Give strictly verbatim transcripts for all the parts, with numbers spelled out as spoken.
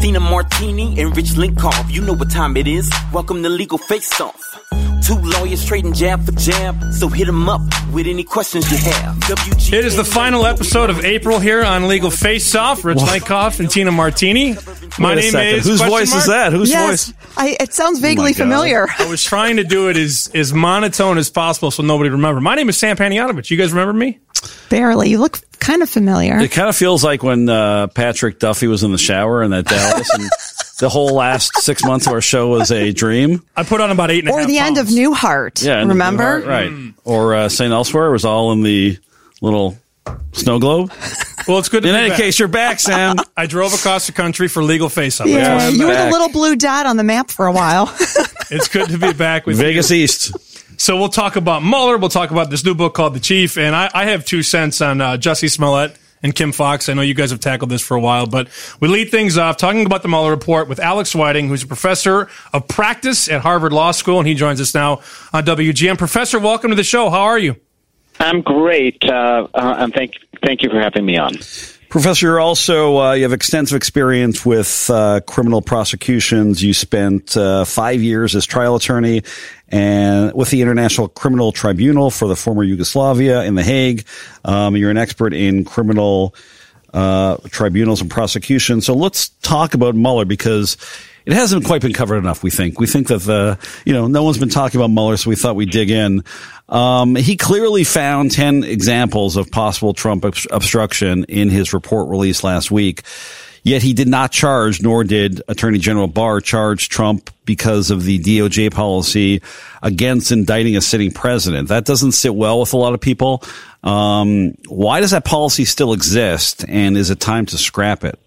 Tina Martini and Rich Linkoff. You know what time it is. Welcome to Legal Face Off. Two lawyers trading jab for jab, so hit them up with any questions you have. W G- It is the final episode of April here on Legal Face Off. Rich Linkoff and Tina Martini. My Wait a name second. is... Whose voice mark? is that? Whose yes, voice? I, it sounds vaguely Oh familiar. I was trying to do it as, as monotone as possible so nobody would remember. My name is Sam Panayotovich. You guys remember me? Barely. You look kind of familiar. It kind of feels like when uh, Patrick Duffy was in the shower in that Dallas, and the whole last six months of our show was a dream. I put on about eight and a Or half the end of pounds. Newhart. Yeah, and remember? right? Or uh, Saint Elsewhere was all in the little snow globe. Well, it's good to In be any back. case, you're back, Sam. I drove across the country for Legal Face Off. Yeah, Yes, you were the back. little blue dot on the map for a while. It's good to be back with Vegas you. East. So we'll talk about Mueller. We'll talk about this new book called The Chief. And I, I have two cents on uh, Jussie Smollett and Kim Foxx. I know you guys have tackled this for a while, but we lead things off talking about the Mueller report with Alex Whiting, who's a professor of practice at Harvard Law School, and he joins us now on W G M. Professor, welcome to the show. How are you? I'm great, uh, uh, and thank thank you for having me on. Professor, you're also uh, you have extensive experience with uh, criminal prosecutions. You spent uh, five years as trial attorney and with the International Criminal Tribunal for the former Yugoslavia in The Hague. Um, you're an expert in criminal uh, tribunals and prosecution. So let's talk about Mueller, because it hasn't quite been covered enough, we think. We think that the, you know, no one's been talking about Mueller, so we thought we'd dig in. Um, he clearly found ten examples of possible Trump obst- obstruction in his report released last week. Yet he did not charge, nor did Attorney General Barr charge Trump because of the D O J policy against indicting a sitting president. That doesn't sit well with a lot of people. Um, why does that policy still exist, and is it time to scrap it?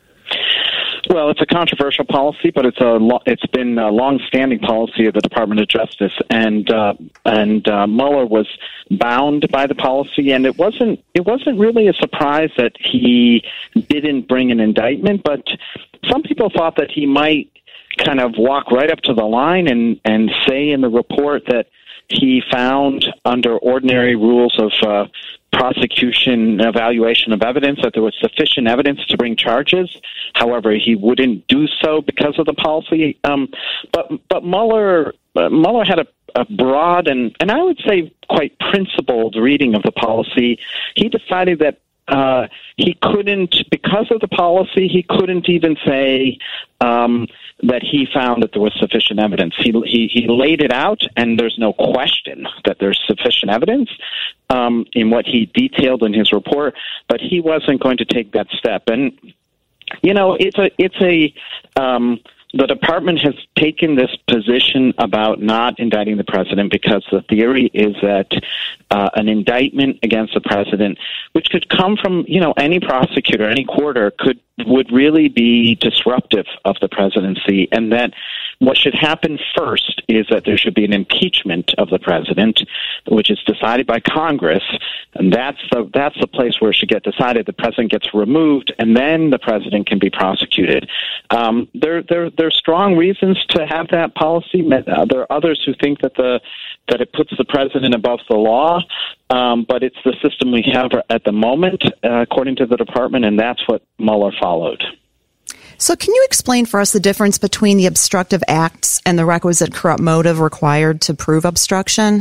Well, it's a controversial policy, but it's a lo- it's been a long-standing policy of the Department of Justice, and uh, and uh, Mueller was bound by the policy, and it wasn't it wasn't really a surprise that he didn't bring an indictment, but some people thought that he might kind of walk right up to the line and and say in the report that he found under ordinary rules of uh, prosecution evaluation of evidence that there was sufficient evidence to bring charges. However, he wouldn't do so because of the policy. Um, but but Mueller uh, Mueller had a, a broad and and I would say quite principled reading of the policy. He decided that uh, he couldn't, because of the policy, he couldn't even say um, that he found that there was sufficient evidence. He, he he laid it out, and there's no question that there's sufficient evidence um, in what he detailed in his report, but he wasn't going to take that step. And you know, it's a it's a um, the department has taken this position about not indicting the president because the theory is that uh, an indictment against the president, which could come from, you know, any prosecutor, any quarter, could would really be disruptive of the presidency, and that what should happen first is that there should be an impeachment of the president, which is decided by Congress, and that's the that's the place where it should get decided. The president gets removed, and then the president can be prosecuted. Um, there, there, there are strong reasons to have that policy. Uh, there are others who think that the that it puts the president above the law, um, but it's the system we have at the moment, uh, according to the department, and that's what Mueller followed. So can you explain for us the difference between the obstructive acts and the requisite corrupt motive required to prove obstruction?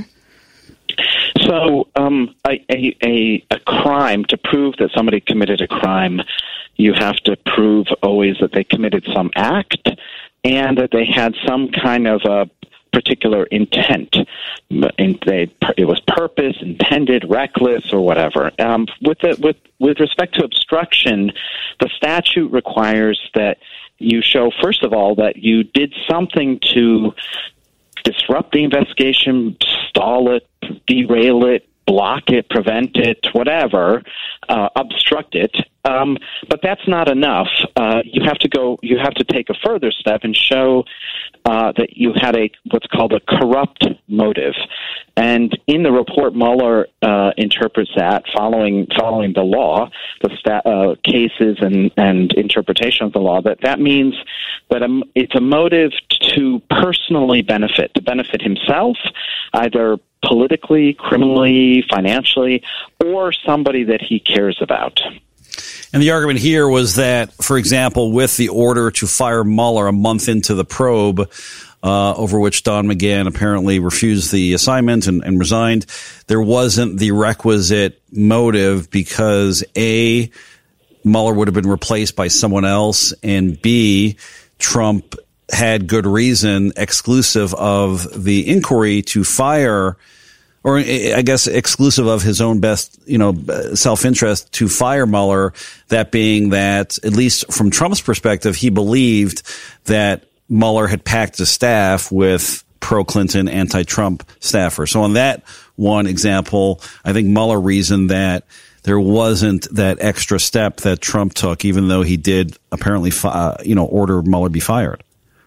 So um, a, a, a, a crime, to prove that somebody committed a crime, you have to prove always that they committed some act and that they had some kind of a particular intent. They, it was purpose, intended, reckless, or whatever. Um, with, the, with, with respect to obstruction, the statute requires that you show, first of all, that you did something to disrupt the investigation, stall it, derail it, block it, prevent it, whatever, uh, obstruct it. Um, but that's not enough. Uh, you have to go. You have to take a further step and show uh, that you had a what's called a corrupt motive. And in the report, Mueller uh, interprets that following following the law, the sta- uh, cases and, and interpretation of the law. That that means that a, it's a motive to personally benefit, to benefit himself, either politically, criminally, financially, or somebody that he cares about. And the argument here was that, for example, with the order to fire Mueller a month into the probe, uh, over which Don McGahn apparently refused the assignment and, and resigned, there wasn't the requisite motive because A, Mueller would have been replaced by someone else, and B, Trump had good reason, exclusive of the inquiry, to fire, or I guess exclusive of his own best, you know, self-interest, to fire Mueller. That being that, at least from Trump's perspective, he believed that Mueller had packed his staff with pro-Clinton, anti-Trump staffers. So on that one example, I think Mueller reasoned that there wasn't that extra step that Trump took, even though he did apparently, uh, you know, order Mueller be fired.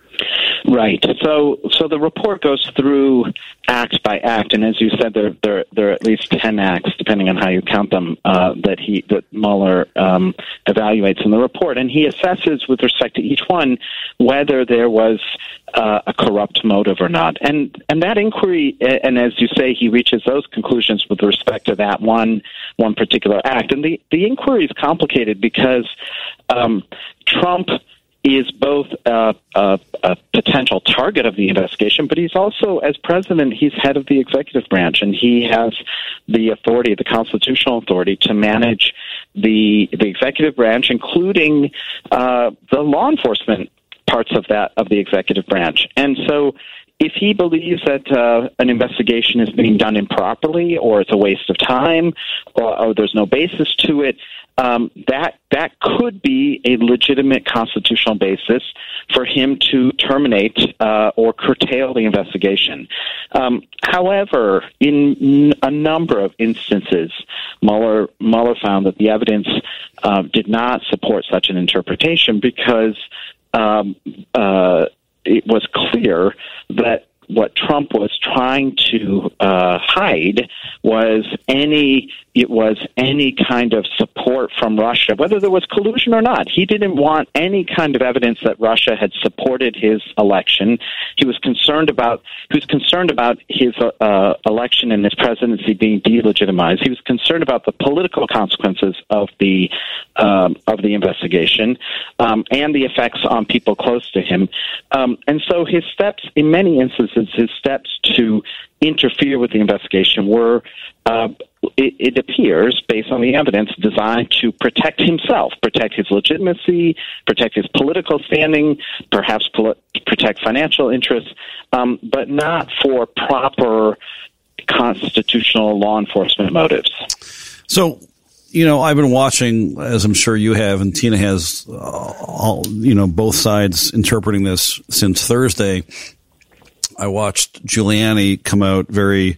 Right. So, so the report goes through act by act, and as you said, there there there are at least ten acts, depending on how you count them, uh, that he that Mueller um, evaluates in the report, and he assesses with respect to each one whether there was uh, a corrupt motive or not. And and that inquiry, and as you say, he reaches those conclusions with respect to that one one particular act. And the the inquiry is complicated because um, Trump is both a, a, a potential target of the investigation, but he's also, as president, he's head of the executive branch, and he has the authority, the constitutional authority, to manage the the executive branch, including uh, the law enforcement parts of that of the executive branch. And so, if he believes that uh, an investigation is being done improperly, or it's a waste of time, or, or there's no basis to it, um, that that could be a legitimate constitutional basis for him to terminate uh, or curtail the investigation. Um, however, in a number of instances, Mueller, Mueller found that the evidence uh, did not support such an interpretation because um, uh, it was clear that what Trump was trying to uh, hide was any it was any kind of support from Russia, whether there was collusion or not. He didn't want any kind of evidence that Russia had supported his election. He was concerned about he was concerned about his uh, election and his presidency being delegitimized. He was concerned about the political consequences of the um, of the investigation um, and the effects on people close to him. Um, and so his steps, in many instances, his steps to interfere with the investigation were, uh, it, it appears, based on the evidence, designed to protect himself, protect his legitimacy, protect his political standing, perhaps pol- protect financial interests, um, but not for proper constitutional law enforcement motives. So, you know, I've been watching, as I'm sure you have, and Tina has, uh, all, you know, both sides interpreting this since Thursday. I watched Giuliani come out very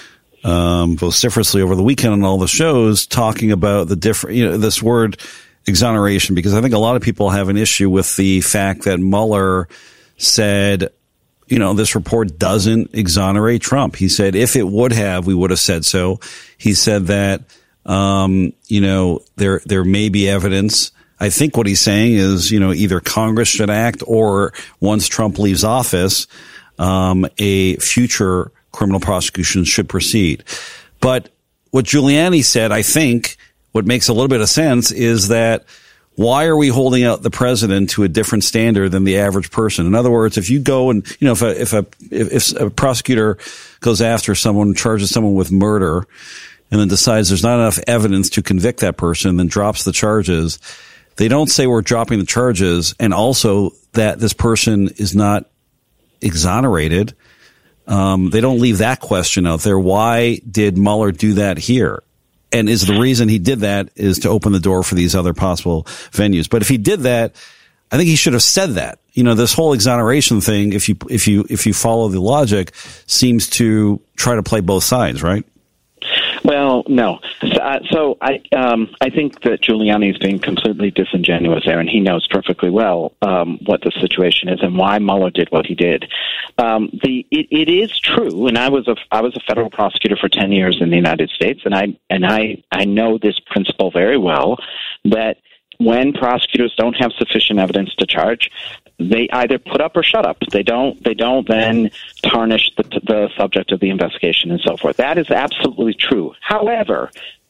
um, vociferously over the weekend on all the shows talking about the different, you know, this word exoneration, because I think a lot of people have an issue with the fact that Mueller said, you know, this report doesn't exonerate Trump. He said if it would have, we would have said so. He said that, um, you know, there there may be evidence. I think what he's saying is, you know, either Congress should act or once Trump leaves office, Um, a future criminal prosecution should proceed. But what Giuliani said, I think, what makes a little bit of sense is that why are we holding out the president to a different standard than the average person? In other words, if you go and, you know, if a, if a, if a prosecutor goes after someone, charges someone with murder, and then decides there's not enough evidence to convict that person, then drops the charges, they don't say we're dropping the charges and also that this person is not exonerated. Um, they don't leave that question out there. Why did Mueller do that here? And is the reason he did that is to open the door for these other possible venues. But if he did that, I think he should have said that. You know, this whole exoneration thing, if you, if you, if you follow the logic, seems to try to play both sides, right? Well, no. So, uh, so I um, I think that Giuliani is being completely disingenuous there, and he knows perfectly well um, what the situation is and why Mueller did what he did. Um, the it, it is true, and I was a I was a federal prosecutor for ten years in the United States, and I and I I know this principle very well, that when prosecutors don't have sufficient evidence to charge, they either put up or shut up. They don't. They don't then tarnish the, the subject of the investigation and so forth. That is absolutely true. However,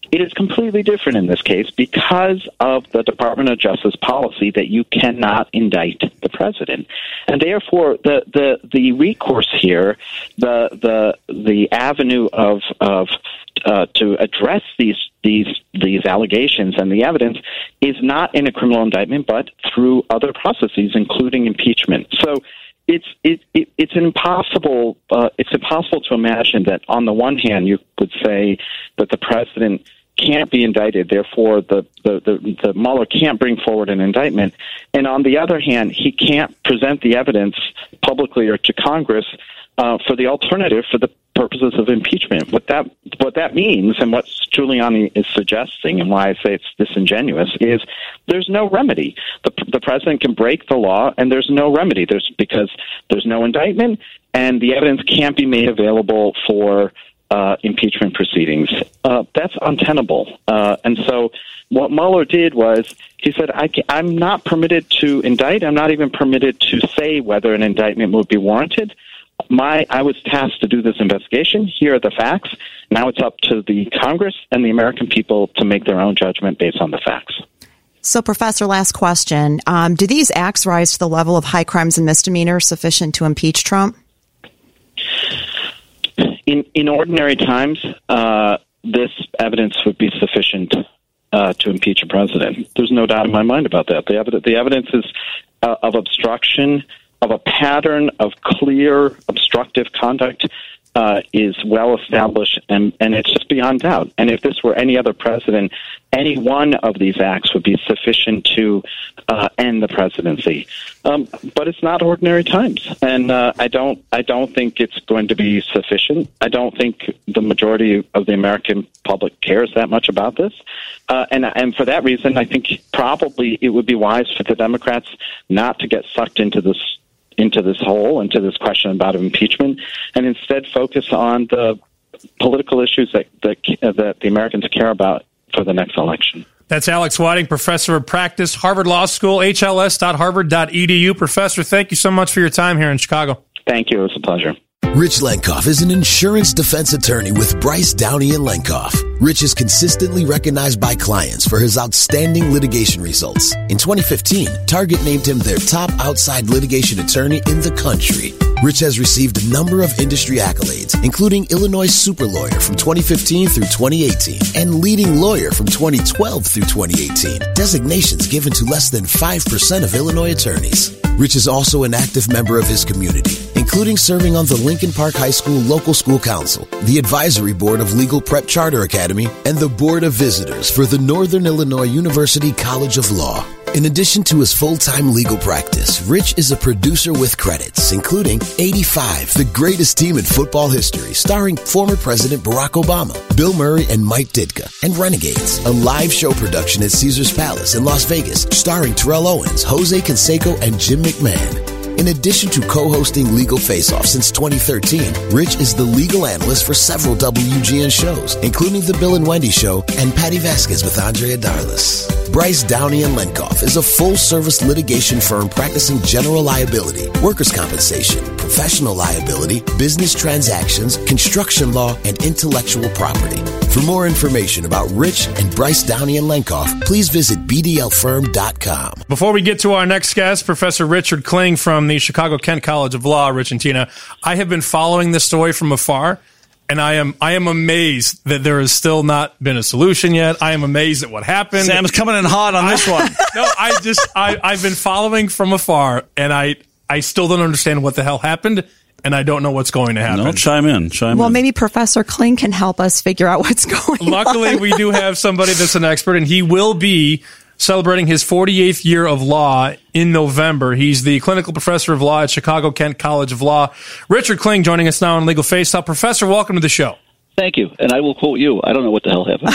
It is completely different in this case because of the Department of Justice policy that you cannot indict the president, and therefore the the, the recourse here, the the the avenue of of uh, to address these these these allegations and the evidence is not in a criminal indictment, but through other processes, including impeachment. So. It's it, it it's impossible. Uh, it's impossible to imagine that on the one hand you would say that the president can't be indicted, therefore the the, the the Mueller can't bring forward an indictment, and on the other hand he can't present the evidence publicly or to Congress uh, for the alternative for the purposes of impeachment. What that what that means, and what Giuliani is suggesting, and why I say it's disingenuous, is there's no remedy. The, the president can break the law, and there's no remedy. There's because there's no indictment, and the evidence can't be made available for uh, impeachment proceedings. Uh, that's untenable. Uh, and so what Mueller did was he said, I can, I'm not permitted to indict. I'm not even permitted to say whether an indictment would be warranted. My, I was tasked to do this investigation. Here are the facts. Now it's up to the Congress and the American people to make their own judgment based on the facts. So, Professor, last question. Um, do these acts rise to the level of high crimes and misdemeanors sufficient to impeach Trump? In in ordinary times, uh, this evidence would be sufficient uh, to impeach a president. There's no doubt in my mind about that. The evidence, the evidence is uh, of obstruction, of a pattern of clear obstructive conduct uh, is well established, and, and it's just beyond doubt. And if this were any other president, any one of these acts would be sufficient to uh, end the presidency. Um, but it's not ordinary times, and uh, I don't I don't think it's going to be sufficient. I don't think the majority of the American public cares that much about this, uh, and and for that reason, I think probably it would be wise for the Democrats not to get sucked into this. into this hole, into this question about impeachment, and instead focus on the political issues that, that, uh, that the Americans care about for the next election. That's Alex Whiting, professor of practice, Harvard Law School, H L S dot harvard dot e d u. Professor, thank you so much for your time here in Chicago. Thank you. It was a pleasure. Rich Lenkoff is an insurance defense attorney with Bryce, Downey and Lenkoff. Rich is consistently recognized by clients for his outstanding litigation results. In twenty fifteen, Target named him their top outside litigation attorney in the country. Rich has received a number of industry accolades, including Illinois Super Lawyer from twenty fifteen through twenty eighteen and Leading Lawyer from twenty twelve through twenty eighteen, designations given to less than five percent of Illinois attorneys. Rich is also an active member of his community, including serving on the Lincoln Park High School Local School Council, the Advisory Board of Legal Prep Charter Academy, and the Board of Visitors for the Northern Illinois University College of Law. In addition to his full-time legal practice, Rich is a producer with credits, including eighty-five, The Greatest Team in Football History, starring former President Barack Obama, Bill Murray and Mike Ditka, and Renegades, a live show production at Caesars Palace in Las Vegas, starring Terrell Owens, Jose Canseco, and Jim McMahon. In addition to co-hosting Legal Face-Off since twenty thirteen, Rich is the legal analyst for several W G N shows, including The Bill and Wendy Show and Patty Vasquez with Andrea Darlis. Bryce, Downey and Lenkoff is a full-service litigation firm practicing general liability, workers' compensation, professional liability, business transactions, construction law, and intellectual property. For more information about Rich and Bryce, Downey and Lenkoff, please visit b d l firm dot com. Before we get to our next guest, Professor Richard Kling from the Chicago-Kent College of Law, Rich and Tina, I have been following this story from afar, and I am I am amazed that there has still not been a solution yet. I am amazed at what happened. Sam's coming in hot on this one. No, I just I, I've been following from afar, and I I still don't understand what the hell happened, and I don't know what's going to happen. No, chime in, chime well, in. Well, maybe Professor Kling can help us figure out what's going Luckily, on. Luckily, we do have somebody that's an expert, and he will be celebrating his forty-eighth year of law in November. He's the clinical professor of law at Chicago-Kent College of Law. Richard Kling joining us now on Legal Face Off. Professor, welcome to the show. Thank you. And I will quote you. I don't know what the hell happened.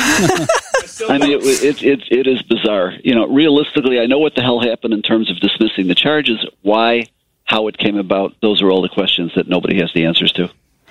I mean, it, it, it, it is bizarre. You know, realistically, I know what the hell happened in terms of dismissing the charges. Why, how it came about, those are all the questions that nobody has the answers to.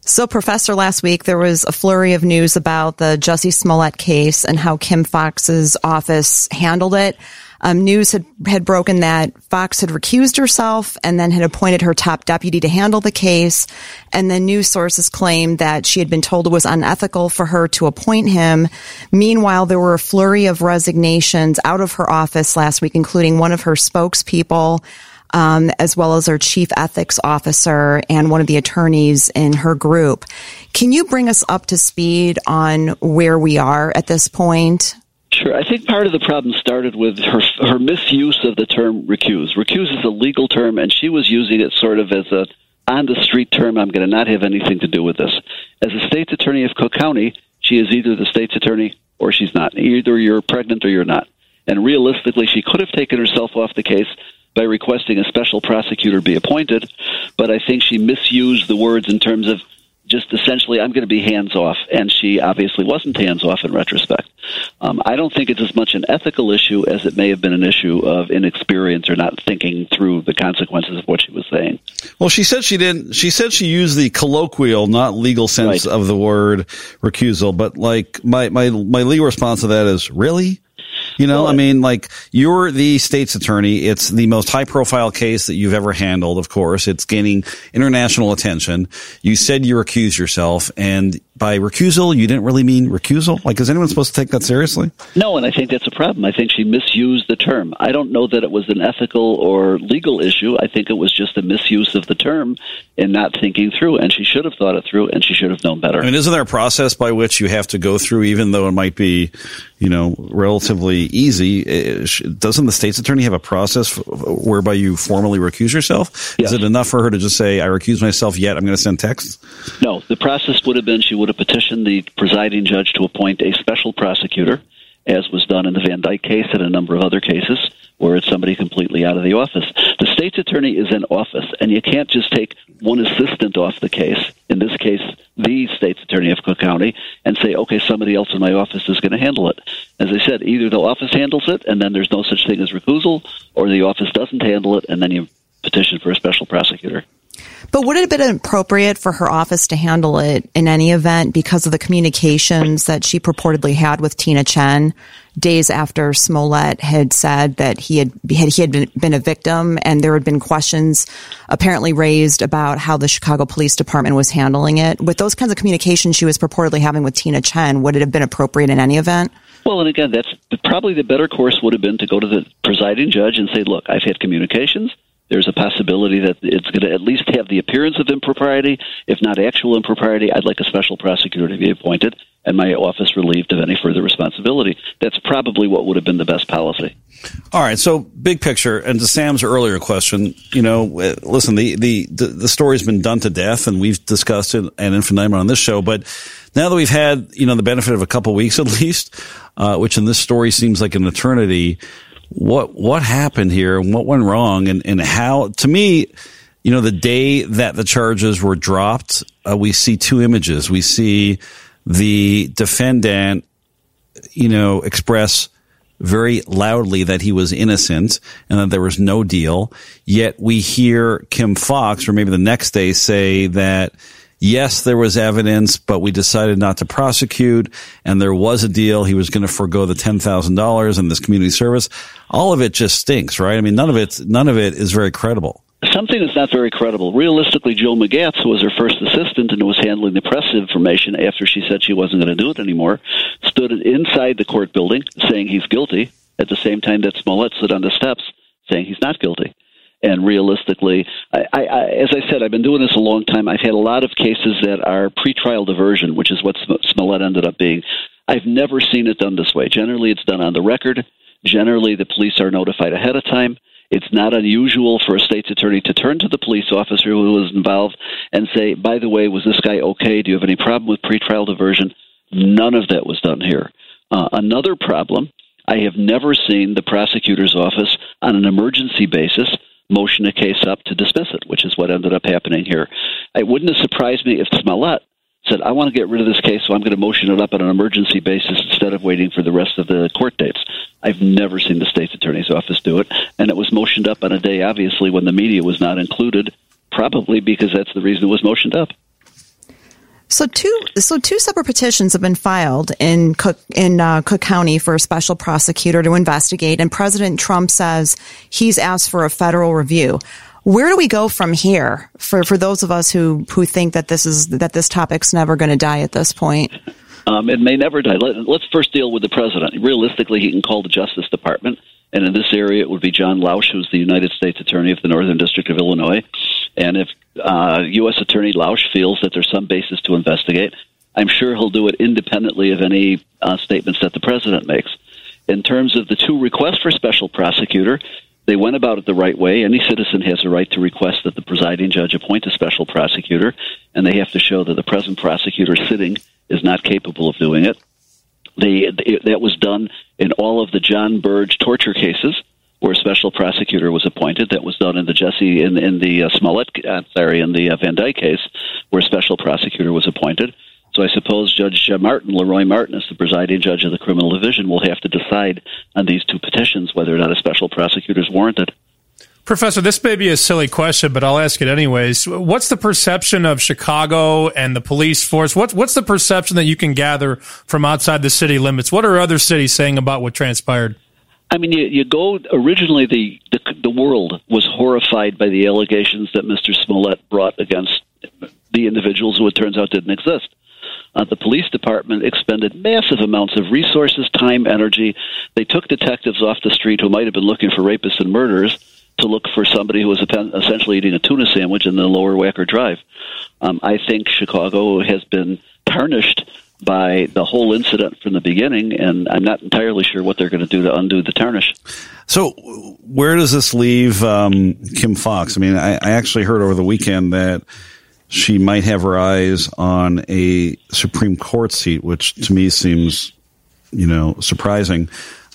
So, Professor, last week there was a flurry of news about the Jussie Smollett case and how Kim Foxx's office handled it. Um, news had, had broken that Fox had recused herself and then had appointed her top deputy to handle the case. And then news sources claimed that she had been told it was unethical for her to appoint him. Meanwhile, there were a flurry of resignations out of her office last week, including one of her spokespeople, um, as well as her chief ethics officer and one of the attorneys in her group. Can you bring us up to speed on where we are at this point? Sure. I think part of the problem started with her her misuse of the term recuse. Recuse is a legal term, and she was using it sort of as a on-the-street term. I'm going to not have anything to do with this. As a state's attorney of Cook County, she is either the state's attorney or she's not. Either you're pregnant or you're not. And realistically, she could have taken herself off the case by requesting a special prosecutor be appointed, but I think she misused the words in terms of just essentially, I'm going to be hands-off, and she obviously wasn't hands-off in retrospect. Um, I don't think it's as much an ethical issue as it may have been an issue of inexperience or not thinking through the consequences of what she was saying. Well, she said she didn't. She said she used the colloquial, not legal sense Right. of the word recusal. But like my my my legal response to that is, really? You know, Well, I mean, like, you're the state's attorney. It's the most high-profile case that you've ever handled, of course. It's gaining international attention. You said you recused yourself, and by recusal, you didn't really mean recusal? Like, is anyone supposed to take that seriously? No, and I think that's a problem. I think she misused the term. I don't know that it was an ethical or legal issue. I think it was just a misuse of the term and not thinking through, and she should have thought it through, and she should have known better. I mean, isn't there a process by which you have to go through, even though it might be, you know, relatively easy? Doesn't the state's attorney have a process whereby you formally recuse yourself? Yes. Is it enough for her to just say, I recuse myself, yet I'm going to send texts? No, the process would have been she would have petitioned the presiding judge to appoint a special prosecutor, as was done in the Van Dyke case and a number of other cases where it's somebody completely out of the office. The state's attorney is in office, and you can't just take one assistant off the case, in this case, the state's attorney of Cook County, and say, okay, somebody else in my office is going to handle it. As I said, either the office handles it, and then there's no such thing as recusal, or the office doesn't handle it, and then you petition for a special prosecutor. But would it have been appropriate for her office to handle it in any event because of the communications that she purportedly had with Tina Chen days after Smollett had said that he had he had been, been a victim, and there had been questions apparently raised about how the Chicago Police Department was handling it? With those kinds of communications she was purportedly having with Tina Chen, would it have been appropriate in any event? Well, and again, that's probably the better course would have been to go to the presiding judge and say, look, I've had communications. There's a possibility that it's going to at least have the appearance of impropriety. If not actual impropriety, I'd like a special prosecutor to be appointed and my office relieved of any further responsibility. That's probably what would have been the best policy. All right. So big picture, and to Sam's earlier question, you know, listen, the, the, the, the story's been done to death, and we've discussed it ad infinitum on this show. But now that we've had, you know, the benefit of a couple weeks at least, uh, which in this story seems like an eternity, What what happened here and what went wrong, and, and how, to me, you know, the day that the charges were dropped, uh, we see two images. We see the defendant, you know, express very loudly that he was innocent and that there was no deal. Yet we hear Kim Foxx, or maybe the next day, say that, yes, there was evidence, but we decided not to prosecute, and there was a deal. He was going to forego the ten thousand dollars in this community service. All of it just stinks, right? I mean, none of it, none of it is very credible. Something that's not very credible. Realistically, Joe McGatz, who was her first assistant and who was handling the press information after she said she wasn't going to do it anymore, stood inside the court building saying he's guilty, at the same time that Smollett stood on the steps saying he's not guilty. And realistically, I, I, I, as I said, I've been doing this a long time. I've had a lot of cases that are pretrial diversion, which is what Smollett ended up being. I've never seen it done this way. Generally, it's done on the record. Generally, the police are notified ahead of time. It's not unusual for a state's attorney to turn to the police officer who was involved and say, by the way, was this guy okay? Do you have any problem with pretrial diversion? None of that was done here. Uh, another problem, I have never seen the prosecutor's office on an emergency basis motion a case up to dismiss it, which is what ended up happening here. It wouldn't have surprised me if Smollett said, I want to get rid of this case, so I'm going to motion it up on an emergency basis instead of waiting for the rest of the court dates. I've never seen the state's attorney's office do it, and it was motioned up on a day, obviously, when the media was not included, probably because that's the reason it was motioned up. So two, so two separate petitions have been filed in Cook, in uh, Cook County for a special prosecutor to investigate, and President Trump says he's asked for a federal review. Where do we go from here for, for those of us who, who think that this is that this topic's never going to die at this point? Um, it may never die. Let, let's first deal with the president. Realistically, he can call the Justice Department, and in this area, it would be John Lausch, who's the United States Attorney of the Northern District of Illinois. And if uh, U S Attorney Lausch feels that there's some basis to investigate, I'm sure he'll do it independently of any uh, statements that the president makes. In terms of the two requests for special prosecutor, they went about it the right way. Any citizen has a right to request that the presiding judge appoint a special prosecutor, and they have to show that the present prosecutor sitting is not capable of doing it. They, they, that was done in all of the John Burge torture cases, where a special prosecutor was appointed. That was done in the Jesse in, in the uh, Smollett, uh, sorry, in the uh, Van Dyke case, where a special prosecutor was appointed. So I suppose Judge Martin, Leroy Martin, as the presiding judge of the criminal division, will have to decide on these two petitions whether or not a special prosecutor is warranted. Professor, this may be a silly question, but I'll ask it anyways. What's the perception of Chicago and the police force? What's, what's the perception that you can gather from outside the city limits? What are other cities saying about what transpired? I mean, you, you go, originally the, the the world was horrified by the allegations that Mister Smollett brought against the individuals who it turns out didn't exist. Uh, the police department expended massive amounts of resources, time, energy. They took detectives off the street who might have been looking for rapists and murderers to look for somebody who was essentially eating a tuna sandwich in the Lower Wacker Drive. Um, I think Chicago has been tarnished by the whole incident from the beginning, and I'm not entirely sure what they're going to do to undo the tarnish. So where does this leave um, Kim Foxx? I mean, I, I actually heard over the weekend that she might have her eyes on a Supreme Court seat, which to me seems, you know, surprising.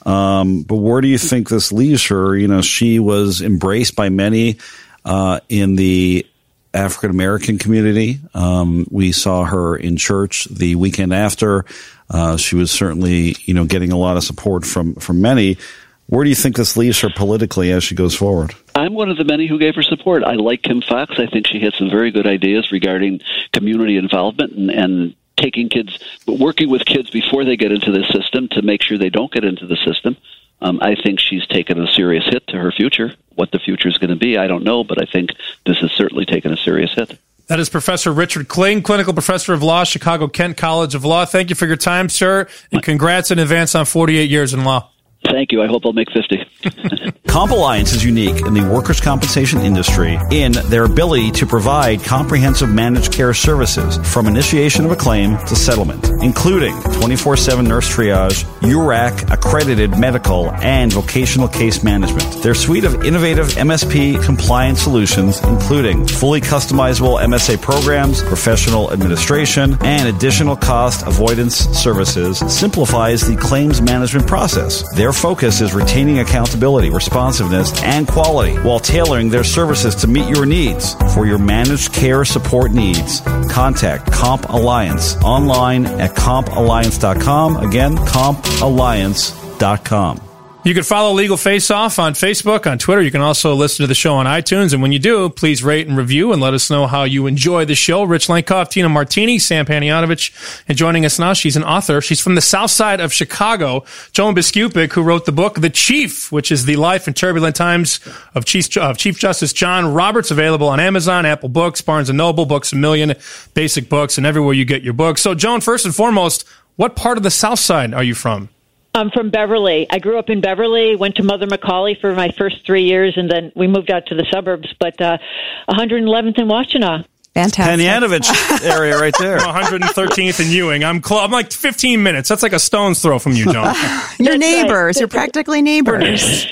Um, but where do you think this leaves her? You know, she was embraced by many uh, in the African American community. Um, we saw her in church the weekend after. Uh, she was certainly, you know, getting a lot of support from, from many. Where do you think this leaves her politically as she goes forward? I'm one of the many who gave her support. I like Kim Foxx. I think she had some very good ideas regarding community involvement and, and taking kids, working with kids before they get into the system to make sure they don't get into the system. Um, I think she's taken a serious hit to her future. What the future is going to be, I don't know, but I think this has certainly taken a serious hit. That is Professor Richard Kling, Clinical Professor of Law, Chicago-Kent College of Law. Thank you for your time, sir, and congrats in advance on forty-eight years in law. Thank you. I hope I'll make fifty. Comp Alliance is unique in the workers' compensation industry in their ability to provide comprehensive managed care services from initiation of a claim to settlement, including twenty-four seven nurse triage, U R A C accredited medical and vocational case management. Their suite of innovative M S P compliant solutions, including fully customizable M S A programs, professional administration, and additional cost avoidance services, simplifies the claims management process. Their focus is retaining accountability, responsiveness, and quality while tailoring their services to meet your needs. For your managed care support needs, contact Comp Alliance online at comp alliance dot com. Again, comp alliance dot com. You can follow Legal Face Off on Facebook, on Twitter. You can also listen to the show on iTunes. And when you do, please rate and review and let us know how you enjoy the show. Rich Lenkoff, Tina Martini, Sam Panayotovich. And joining us now, she's an author. She's from the south side of Chicago. Joan Biskupik, who wrote the book The Chief, which is the life and turbulent times of Chief, of Chief Justice John Roberts, available on Amazon, Apple Books, Barnes and Noble, Books A Million, Basic Books, and everywhere you get your books. So, Joan, first and foremost, what part of the south side are you from? I'm from Beverly. I grew up in Beverly, went to Mother McCauley for my first three years, and then we moved out to the suburbs, but uh, one hundred eleventh in Washtenaw. Fantastic. Panayotovich area right there. one hundred thirteenth in Ewing. I'm close. I'm like fifteen minutes. That's like a stone's throw from you, Joan. You're neighbors. You're practically neighbors.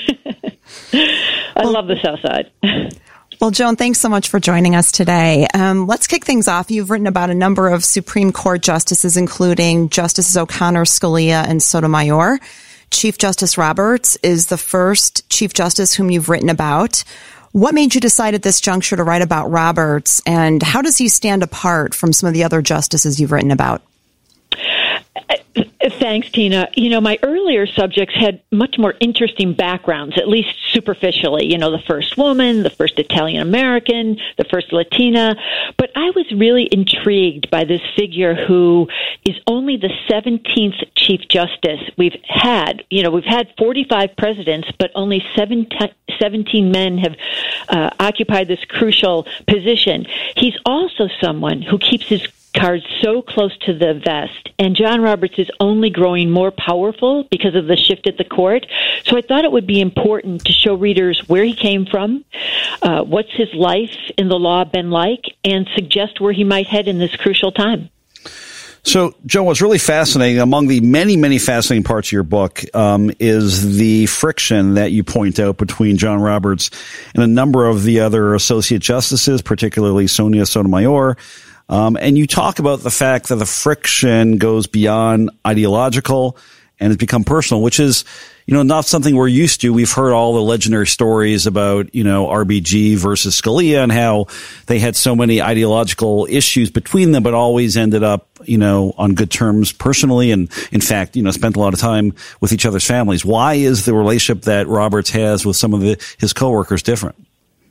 I love the south side. Well, Joan, thanks so much for joining us today. Um, let's kick things off. You've written about a number of Supreme Court justices, including Justices O'Connor, Scalia, and Sotomayor. Chief Justice Roberts is the first Chief Justice whom you've written about. What made you decide at this juncture to write about Roberts, and how does he stand apart from some of the other justices you've written about? Thanks, Tina. You know, my earlier subjects had much more interesting backgrounds, at least superficially. You know, the first woman, the first Italian American, the first Latina. But I was really intrigued by this figure who is only the seventeenth Chief Justice we've had. You know, we've had forty-five presidents, but only seventeen men have uh, occupied this crucial position. He's also someone who keeps his cards so close to the vest, and John Roberts is only growing more powerful because of the shift at the court. So I thought it would be important to show readers where he came from, uh, what's his life in the law been like, and suggest where he might head in this crucial time. So, Joe, what's really fascinating, among the many, many fascinating parts of your book, um, is the friction that you point out between John Roberts and a number of the other associate justices, particularly Sonia Sotomayor. Um, and you talk about the fact that the friction goes beyond ideological and has become personal, which is, you know, not something we're used to. We've heard all the legendary stories about, you know, R B G versus Scalia and how they had so many ideological issues between them, but always ended up, you know, on good terms personally. And in fact, you know, spent a lot of time with each other's families. Why is the relationship that Roberts has with some of the, his coworkers different?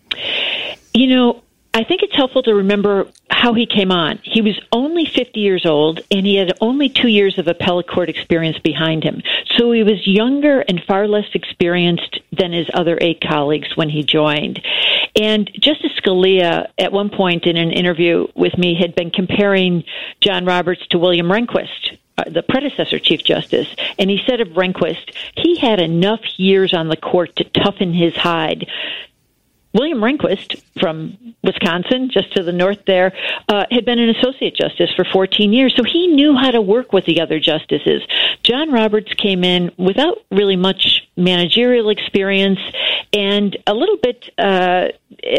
You know, I think it's helpful to remember how he came on. He was only fifty years old, and he had only two years of appellate court experience behind him. So he was younger and far less experienced than his other eight colleagues when he joined. And Justice Scalia, at one point in an interview with me, had been comparing John Roberts to William Rehnquist, the predecessor Chief Justice. And he said of Rehnquist, he had enough years on the court to toughen his hide. William Rehnquist from Wisconsin, just to the north there, uh, had been an associate justice for fourteen years, so he knew how to work with the other justices. John Roberts came in without really much managerial experience and a little bit uh,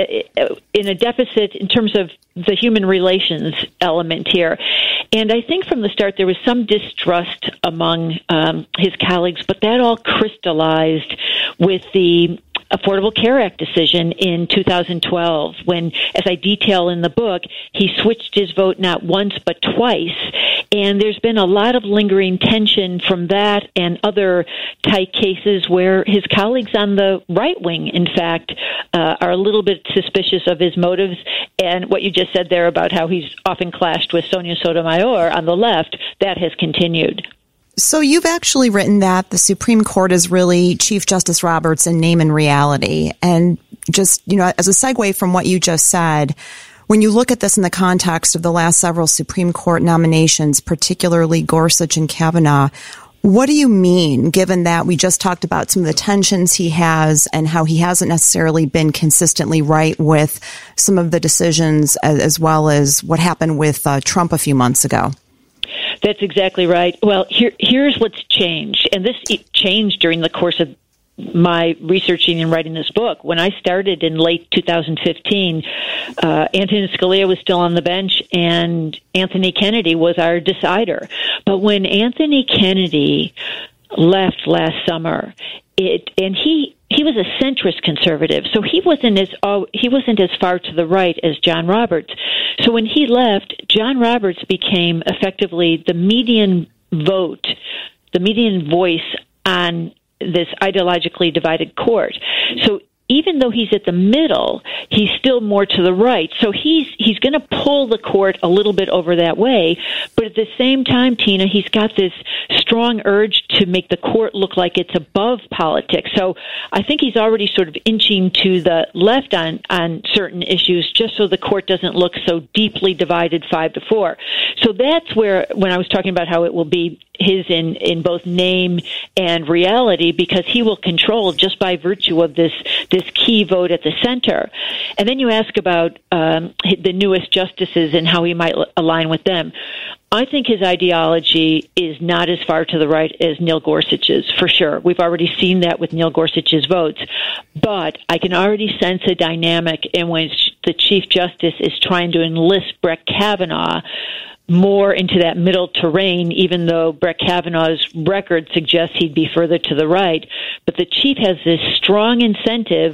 in a deficit in terms of the human relations element here. And I think from the start there was some distrust among um, his colleagues, but that all crystallized with the Affordable Care Act decision in two thousand twelve, when, as I detail in the book, he switched his vote not once but twice. And there's been a lot of lingering tension from that and other tight cases where his colleagues on the right wing, in fact, uh, are a little bit suspicious of his motives. And what you just said there about how he's often clashed with Sonia Sotomayor on the left, that has continued. So you've actually written that the Supreme Court is really Chief Justice Roberts in name and reality. And just, you know, as a segue from what you just said, when you look at this in the context of the last several Supreme Court nominations, particularly Gorsuch and Kavanaugh, what do you mean, given that we just talked about some of the tensions he has and how he hasn't necessarily been consistently right with some of the decisions, as, as well as what happened with uh, Trump a few months ago? That's exactly right. Well, here, here's what's changed, and this changed during the course of my researching and writing this book. When I started in late two thousand fifteen, uh, Antonin Scalia was still on the bench, and Anthony Kennedy was our decider. But when Anthony Kennedy left last summer, it and he he was a centrist conservative, so he wasn't as uh, he wasn't as far to the right as John Roberts. So when he left, John Roberts became effectively the median vote, the median voice on this ideologically divided court. So even though he's at the middle, he's still more to the right. So he's he's going to pull the court a little bit over that way. But at the same time, Tina, he's got this strong urge to make the court look like it's above politics. So I think he's already sort of inching to the left on, on certain issues, just so the court doesn't look so deeply divided five to four. So that's where, when I was talking about how it will be his in, in both name and reality, because he will control just by virtue of this this key vote at the center. And then you ask about um, the newest justices and how he might align with them. I think his ideology is not as far to the right as Neil Gorsuch's, for sure. We've already seen that with Neil Gorsuch's votes. But I can already sense a dynamic in which the Chief Justice is trying to enlist Brett Kavanaugh more into that middle terrain, even though Brett Kavanaugh's record suggests he'd be further to the right. But the chief has this strong incentive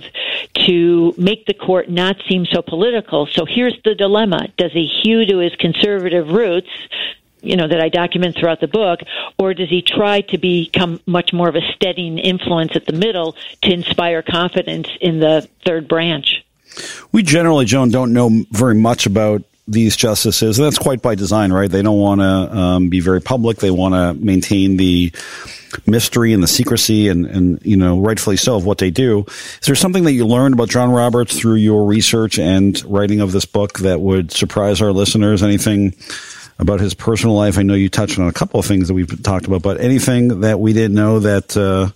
to make the court not seem so political. So here's the dilemma. Does he hew to his conservative roots, you know, that I document throughout the book, or does he try to become much more of a steadying influence at the middle to inspire confidence in the third branch? We generally, Joan, don't know very much about these justices, and that's quite by design, right? They don't want to um, be very public. They want to maintain the mystery and the secrecy, and, and, you know, rightfully so, of what they do. Is there something that you learned about John Roberts through your research and writing of this book that would surprise our listeners? Anything about his personal life? I know you touched on a couple of things that we've talked about, but anything that we didn't know that uh,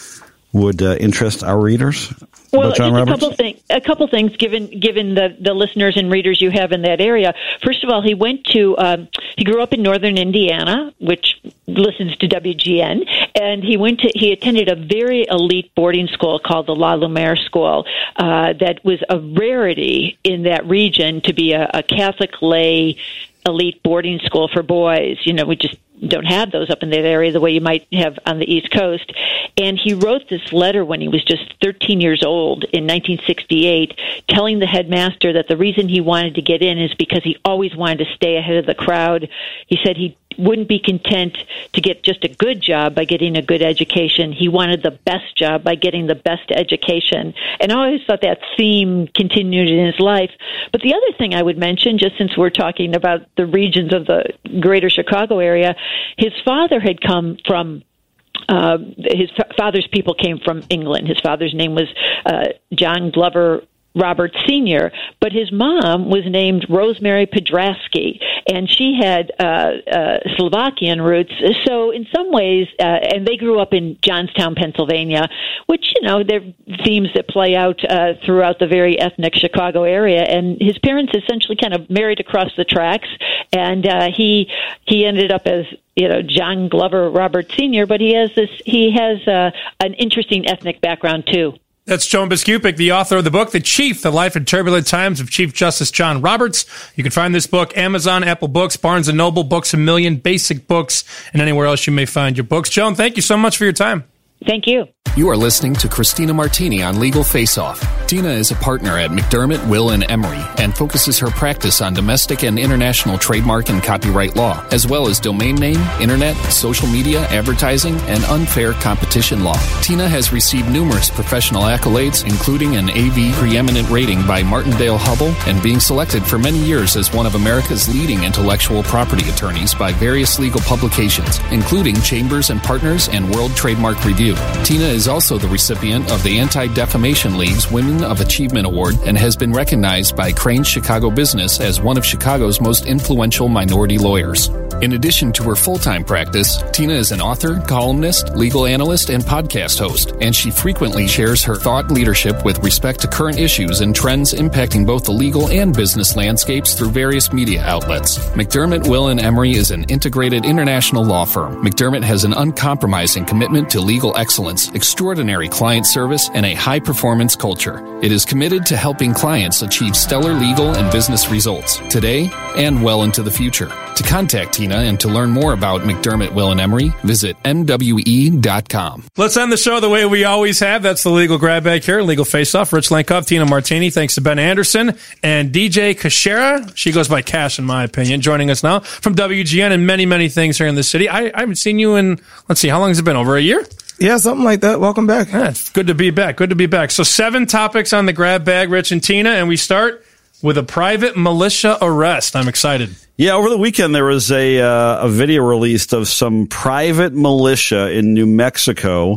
would uh, interest our readers? Well, John just Roberts? a couple things. A couple things, given given the, the listeners and readers you have in that area. First of all, he went to um, he grew up in northern Indiana, which listens to W G N, and he went to he attended a very elite boarding school called the La Lumiere School. Uh, that was a rarity in that region to be a, a Catholic lay elite boarding school for boys. You know, we just don't have those up in that area the way you might have on the East Coast. And he wrote this letter when he was just thirteen years old in nineteen sixty-eight, telling the headmaster that the reason he wanted to get in is because he always wanted to stay ahead of the crowd. He said he wouldn't be content to get just a good job by getting a good education. He wanted the best job by getting the best education. And I always thought that theme continued in his life. But the other thing I would mention, just since we're talking about the regions of the greater Chicago area, his father had come from Uh, his father's people came from England. His father's name was uh, John Glover Roberts Senior, but his mom was named Rosemary Podrasky, and she had uh, uh, Slovakian roots. So in some ways, uh, and they grew up in Johnstown, Pennsylvania, which, you know, they're themes that play out uh, throughout the very ethnic Chicago area. And his parents essentially kind of married across the tracks, and uh, he he ended up as, you know, John Glover Roberts Senior, but he has this he has uh, an interesting ethnic background too. That's Joan Biskupic, the author of the book, The Chief, The Life and Turbulent Times of Chief Justice John Roberts. You can find this book, Amazon, Apple Books, Barnes and Noble, Books A Million, Basic Books, and anywhere else you may find your books. Joan, thank you so much for your time. Thank you. You are listening to Christina Martini on Legal Face Off. Tina is a partner at McDermott, Will and Emery and focuses her practice on domestic and international trademark and copyright law, as well as domain name, internet, social media, advertising, and unfair competition law. Tina has received numerous professional accolades, including an A V preeminent rating by Martindale-Hubbell and being selected for many years as one of America's leading intellectual property attorneys by various legal publications, including Chambers and Partners and World Trademark Review. Tina is also the recipient of the Anti-Defamation League's Women of Achievement Award and has been recognized by Crain's Chicago Business as one of Chicago's most influential minority lawyers. In addition to her full-time practice, Tina is an author, columnist, legal analyst, and podcast host, and she frequently shares her thought leadership with respect to current issues and trends impacting both the legal and business landscapes through various media outlets. McDermott, Will and Emery is an integrated international law firm. McDermott has an uncompromising commitment to legal excellence, extraordinary client service, and a high-performance culture. It is committed to helping clients achieve stellar legal and business results today and well into the future. To contact Tina and to learn more about McDermott, Will and Emery, visit M W E dot com. Let's end the show the way we always have. That's the Legal Grab Bag here, Legal Face Off. Rich Lenkoff, Tina Martini. Thanks to Ben Anderson and D J Kashera. She goes by Cash, in my opinion, joining us now from W G N and many, many things here in the city. I, I haven't seen you in, let's see, how long has it been? Over a year? Yeah, something like that. Welcome back. Yeah, it's good to be back. Good to be back. So seven topics on the grab bag, Rich and Tina, and we start with a private militia arrest. I'm excited. Yeah, over the weekend there was a uh, a video released of some private militia in New Mexico,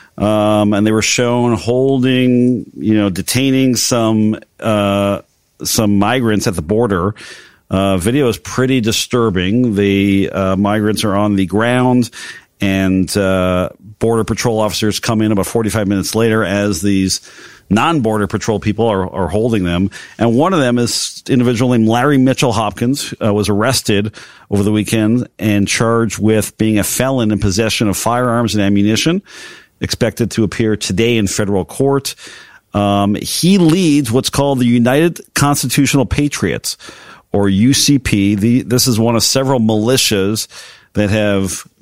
um, and they were shown holding, you know, detaining some uh, some migrants at the border. Uh, video is pretty disturbing. The uh, migrants are on the ground, and uh, Border Patrol officers come in about forty-five minutes later as these non-Border Patrol people are, are holding them. And one of them is an individual named Larry Mitchell Hopkins, uh, was arrested over the weekend and charged with being a felon in possession of firearms and ammunition, expected to appear today in federal court. Um, he leads what's called the United Constitutional Patriots, or U C P. The, this is one of several militias that have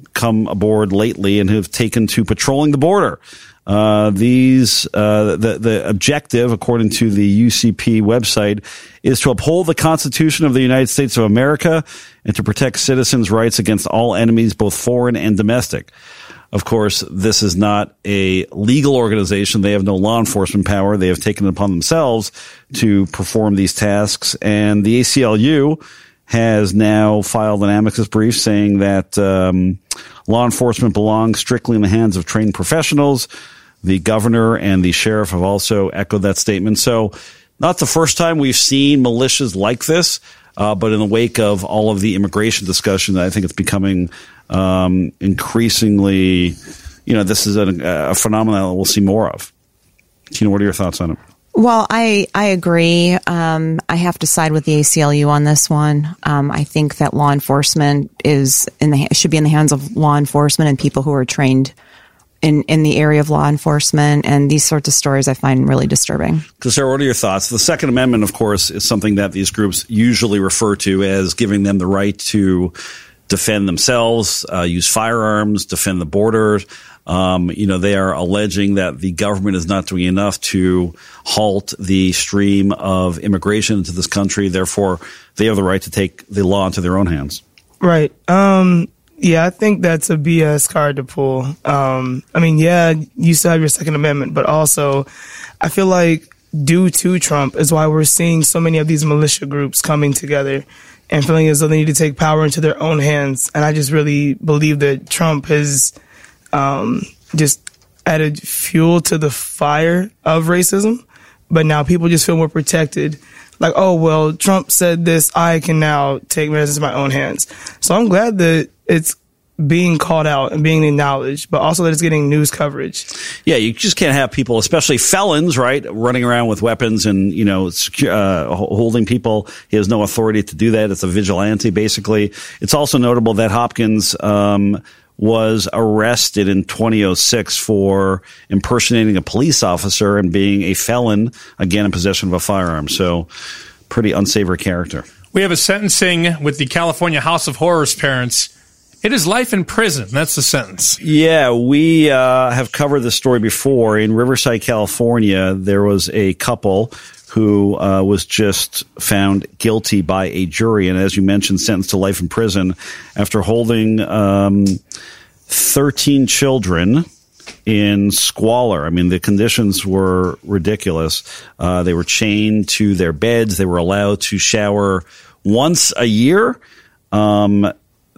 come aboard lately and have taken to patrolling the border. Uh, these, uh, the, the objective, according to the U C P website, is to uphold the Constitution of the United States of America and to protect citizens' rights against all enemies, both foreign and domestic. Of course, this is not a legal organization. They have no law enforcement power. They have taken it upon themselves to perform these tasks. And the A C L U has now filed an amicus brief saying that um, law enforcement belongs strictly in the hands of trained professionals. The governor and the sheriff have also echoed that statement. So not the first time we've seen militias like this, uh, but in the wake of all of the immigration discussion, I think it's becoming um, increasingly, you know, this is a, a phenomenon that we'll see more of. Tina, what are your thoughts on it? Well, I, I agree. Um, I have to side with the A C L U on this one. Um, I think that law enforcement is in the, should be in the hands of law enforcement and people who are trained in, in the area of law enforcement, and these sorts of stories I find really disturbing. So, Sarah, what are your thoughts? The Second Amendment, of course, is something that these groups usually refer to as giving them the right to defend themselves, uh, use firearms, defend the border. Um, you know, they are alleging that the government is not doing enough to halt the stream of immigration into this country. Therefore, they have the right to take the law into their own hands. Right. Um, yeah, I think that's a B S card to pull. Um, I mean, yeah, you still have your Second Amendment, but also I feel like due to Trump is why we're seeing so many of these militia groups coming together and feeling as though they need to take power into their own hands. And I just really believe that Trump has um, just added fuel to the fire of racism. But now people just feel more protected. Like, oh, well, Trump said this, I can now take matters into my own hands. So I'm glad that it's being called out and being acknowledged, but also that it's getting news coverage. Yeah, you just can't have people, especially felons, right, running around with weapons and, you know, uh, holding people. He has no authority to do that. It's a vigilante, basically. It's also notable that Hopkins um was arrested in two thousand six for impersonating a police officer and being a felon, again, in possession of a firearm. So pretty unsavory character. We have a sentencing with the California House of Horrors parents. It is life in prison. That's the sentence. Yeah, we uh, have covered this story before. In Riverside, California, there was a couple who uh, was just found guilty by a jury, and as you mentioned, sentenced to life in prison after holding um, thirteen children in squalor. I mean, the conditions were ridiculous. Uh, they were chained to their beds. They were allowed to shower once a year. Um,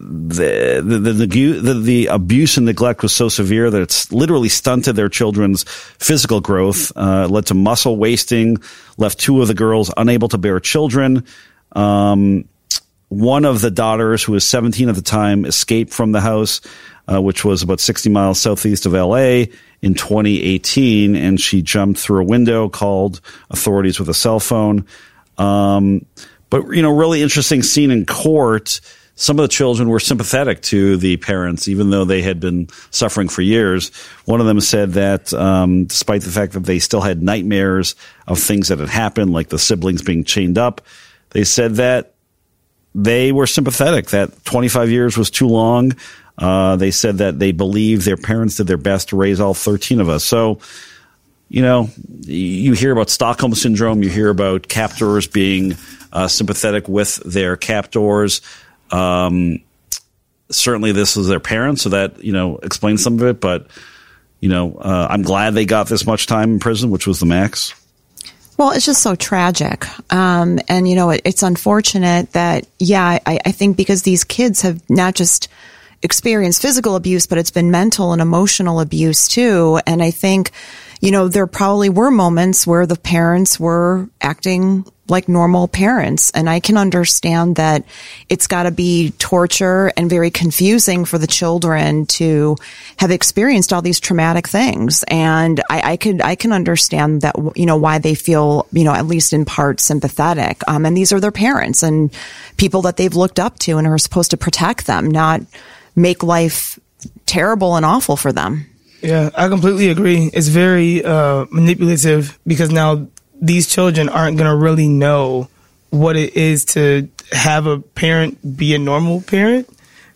The the, the the the abuse and neglect was so severe that it's literally stunted their children's physical growth, uh, led to muscle wasting, left two of the girls unable to bear children. Um, one of the daughters, who was seventeen at the time, escaped from the house, uh, which was about sixty miles southeast of L A in twenty eighteen, and she jumped through a window, called authorities with a cell phone. Um, but, you know, really interesting scene in court. Some of the children were sympathetic to the parents, even though they had been suffering for years. One of them said that um, despite the fact that they still had nightmares of things that had happened, like the siblings being chained up, they said that they were sympathetic, that twenty-five years was too long. Uh, they said that they believe their parents did their best to raise all thirteen of us. So, you know, you hear about Stockholm Syndrome. You hear about captors being uh, sympathetic with their captors. Um, certainly this was their parents, so that, you know, explains some of it, but, you know, uh, I'm glad they got this much time in prison, which was the max. Well, it's just so tragic. Um, and, you know, it, it's unfortunate that, yeah, I, I think because these kids have not just experienced physical abuse, but it's been mental and emotional abuse too. And I think, you know, there probably were moments where the parents were acting like normal parents. And I can understand that it's got to be torture and very confusing for the children to have experienced all these traumatic things. And I, I could, I can understand that, you know, why they feel, you know, at least in part sympathetic. Um, and these are their parents and people that they've looked up to and are supposed to protect them, not make life terrible and awful for them. Yeah, I completely agree. It's very uh, manipulative because now these children aren't going to really know what it is to have a parent be a normal parent.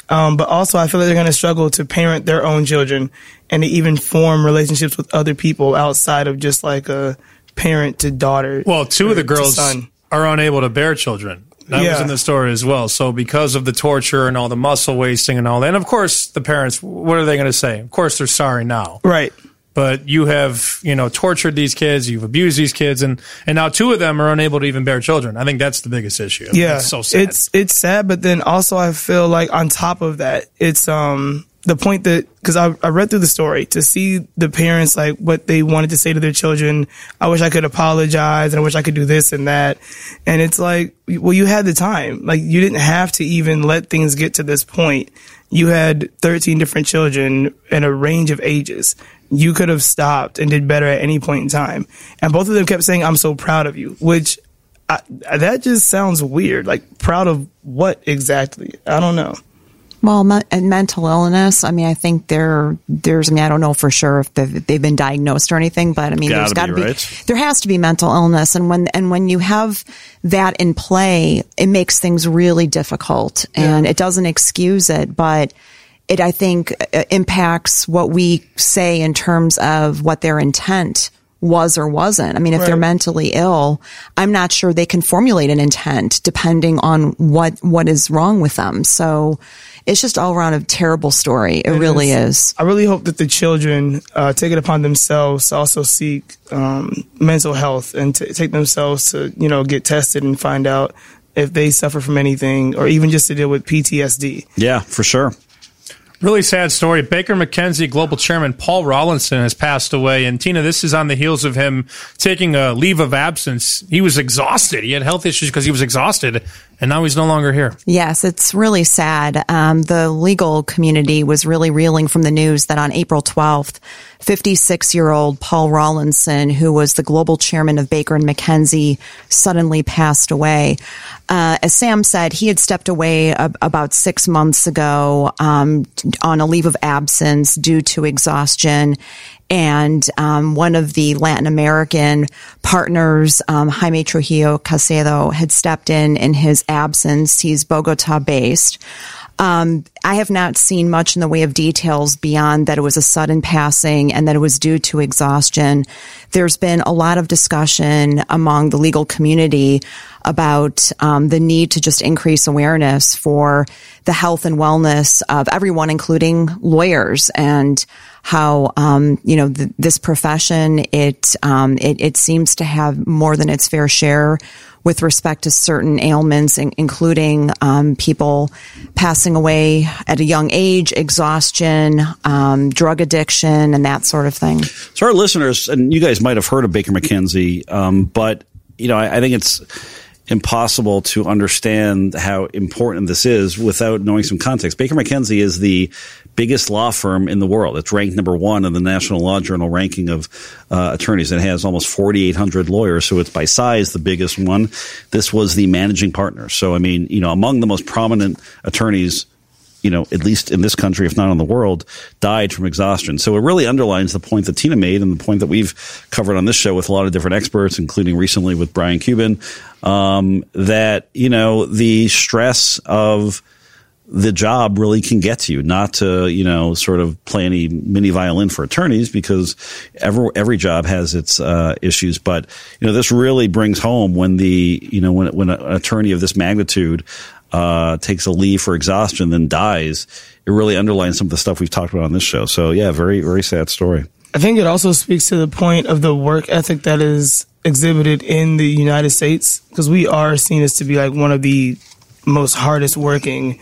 Um, but also, I feel like they're going to struggle to parent their own children and to even form relationships with other people outside of just like a parent to daughter. Well, two of the girls son. are unable to bear children. That Yeah. was in the story as well. So because of the torture and all the muscle wasting and all that, and of course the parents, what are they going to say? Of course they're sorry now. Right. But you have, you know, tortured these kids, you've abused these kids, and, and now two of them are unable to even bear children. I think that's the biggest issue. I mean, Yeah. It's so sad. It's, it's sad, but then also I feel like on top of that, it's, um, the point that, cause I, I read through the story to see the parents, like what they wanted to say to their children. I wish I could apologize and I wish I could do this and that. And it's like, well, you had the time. Like you didn't have to even let things get to this point. You had thirteen different children in a range of ages. You could have stopped and did better at any point in time. And both of them kept saying, I'm so proud of you, which I, that just sounds weird. Like proud of what exactly? I don't know. Well, me- and mental illness. I mean, I think there, there's. I mean, I don't know for sure if they've, they've been diagnosed or anything, but I mean, Gotta there's got to be, be, right? there has to be mental illness, and when and when you have that in play, it makes things really difficult, and it doesn't excuse it, but it, I think, uh, impacts what we say in terms of what their intent was or wasn't. I mean, if Right. they're mentally ill, I'm not sure they can formulate an intent depending on what what is wrong with them. So it's just all around a terrible story. It, It really is. is. I really hope that the children uh, take it upon themselves to also seek um, mental health and to take themselves to, you know, get tested and find out if they suffer from anything or even just to deal with P T S D. Yeah, for sure. Really sad story. Baker McKenzie global chairman Paul Rollinson has passed away. And Tina, this is on the heels of him taking a leave of absence. He was exhausted. He had health issues because he was exhausted. And now he's no longer here. Yes, it's really sad. Um, the legal community was really reeling from the news that on April twelfth, fifty-six-year-old Paul Rollinson, who was the global chairman of Baker and McKenzie, suddenly passed away. Uh, as Sam said, he had stepped away ab- about six months ago um, on a leave of absence due to exhaustion. And um, one of the Latin American partners, um, Jaime Trujillo Casedo, had stepped in in his absence. He's Bogota-based. Um, I have not seen much in the way of details beyond that it was a sudden passing and that it was due to exhaustion. There's been a lot of discussion among the legal community about um, the need to just increase awareness for the health and wellness of everyone, including lawyers, and how um, you know th- this profession it, um, it it seems to have more than its fair share with respect to certain ailments, in- including um, people passing away at a young age, exhaustion, um, drug addiction, and that sort of thing. So our listeners, and you guys might have heard of Baker McKenzie, um, but you know, I, I think it's impossible to understand how important this is without knowing some context. Baker McKenzie is the biggest law firm in the world. It's ranked number one in the National Law Journal ranking of uh, attorneys. It has almost forty-eight hundred lawyers, so it's by size the biggest one. This was the managing partner. So, I mean, you know, among the most prominent attorneys, you know, at least in this country, if not in the world, died from exhaustion. So it really underlines the point that Tina made and the point that we've covered on this show with a lot of different experts, including recently with Brian Cuban, um, that, you know, the stress of the job really can get to you, not to, you know, sort of play any mini violin for attorneys, because every, every job has its uh, issues. But, you know, this really brings home when the, you know, when, when an attorney of this magnitude uh, takes a leave for exhaustion, then dies, it really underlines some of the stuff we've talked about on this show. So, yeah, very, very sad story. I think it also speaks to the point of the work ethic that is exhibited in the United States, because we are seen as to be like one of the most hardest working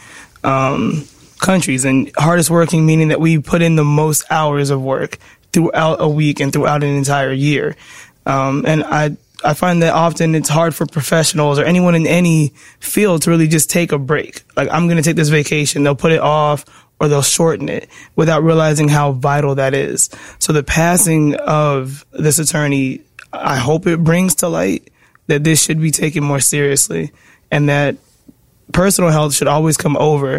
um, countries, and hardest working meaning that we put in the most hours of work throughout a week and throughout an entire year. Um, and I, I find that often it's hard for professionals or anyone in any field to really just take a break. Like, I'm going to take this vacation. They'll put it off or they'll shorten it without realizing how vital that is. So the passing of this attorney, I hope it brings to light that this should be taken more seriously, and that personal health should always come over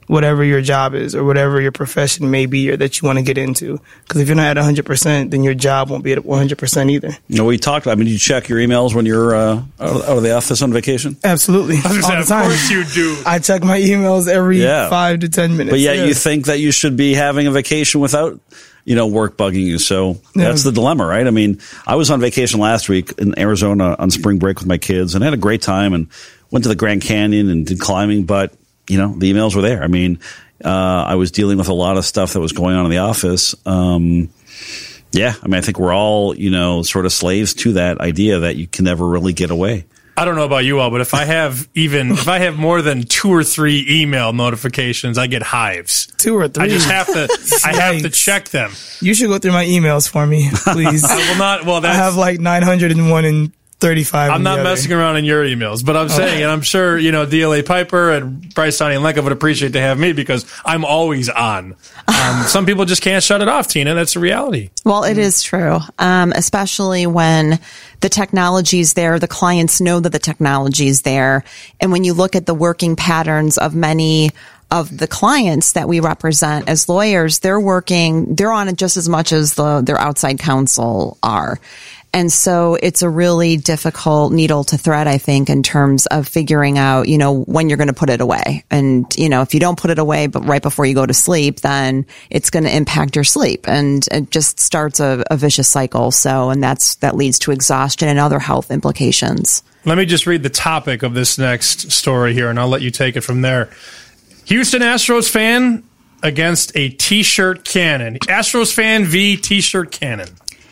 whatever your job is or whatever your profession may be or that you want to get into. Because if you're not at one hundred percent, then your job won't be at one hundred percent either. You know, we talked about, I mean, you check your emails when you're uh, out of the office on vacation? Absolutely. I was All gonna the say, time. of course you do. I check my emails every Yeah. five to ten minutes. But yet yeah. you think that you should be having a vacation without, you know, work bugging you. So Yeah. that's the dilemma, right? I mean, I was on vacation last week in Arizona on spring break with my kids and had a great time and went to the Grand Canyon and did climbing, but, you know, the emails were there. I mean, uh, I was dealing with a lot of stuff that was going on in the office. Um, yeah, I mean, I think we're all, you know, sort of slaves to that idea that you can never really get away. I don't know about you all, but if I have even if I have more than two or three email notifications, I get hives. Two or three. I just have to. I have to check them. You should go through my emails for me, please. I will not. Well, I that's, have like nine hundred one and thirty-five. I'm not messing around in your emails, but I'm saying, and I'm sure, you know, D L A Piper and Bryce Downey and Lenka would appreciate to have me because I'm always on. Um, some people just can't shut it off, Tina. That's the reality. Well, it is true, um, especially when the technology's there, the clients know that the technology's there. And when you look at the working patterns of many of the clients that we represent as lawyers, they're working, they're on it just as much as the, their outside counsel are. And so it's a really difficult needle to thread, I think, in terms of figuring out, you know, when you're going to put it away. And, you know, if you don't put it away, but right before you go to sleep, then it's going to impact your sleep and it just starts a, a vicious cycle. So, and that's, that leads to exhaustion and other health implications. Let me just read the topic of this next story here, and I'll let you take it from there. Houston Astros fan against a T-shirt cannon. Astros fan v. T-shirt cannon.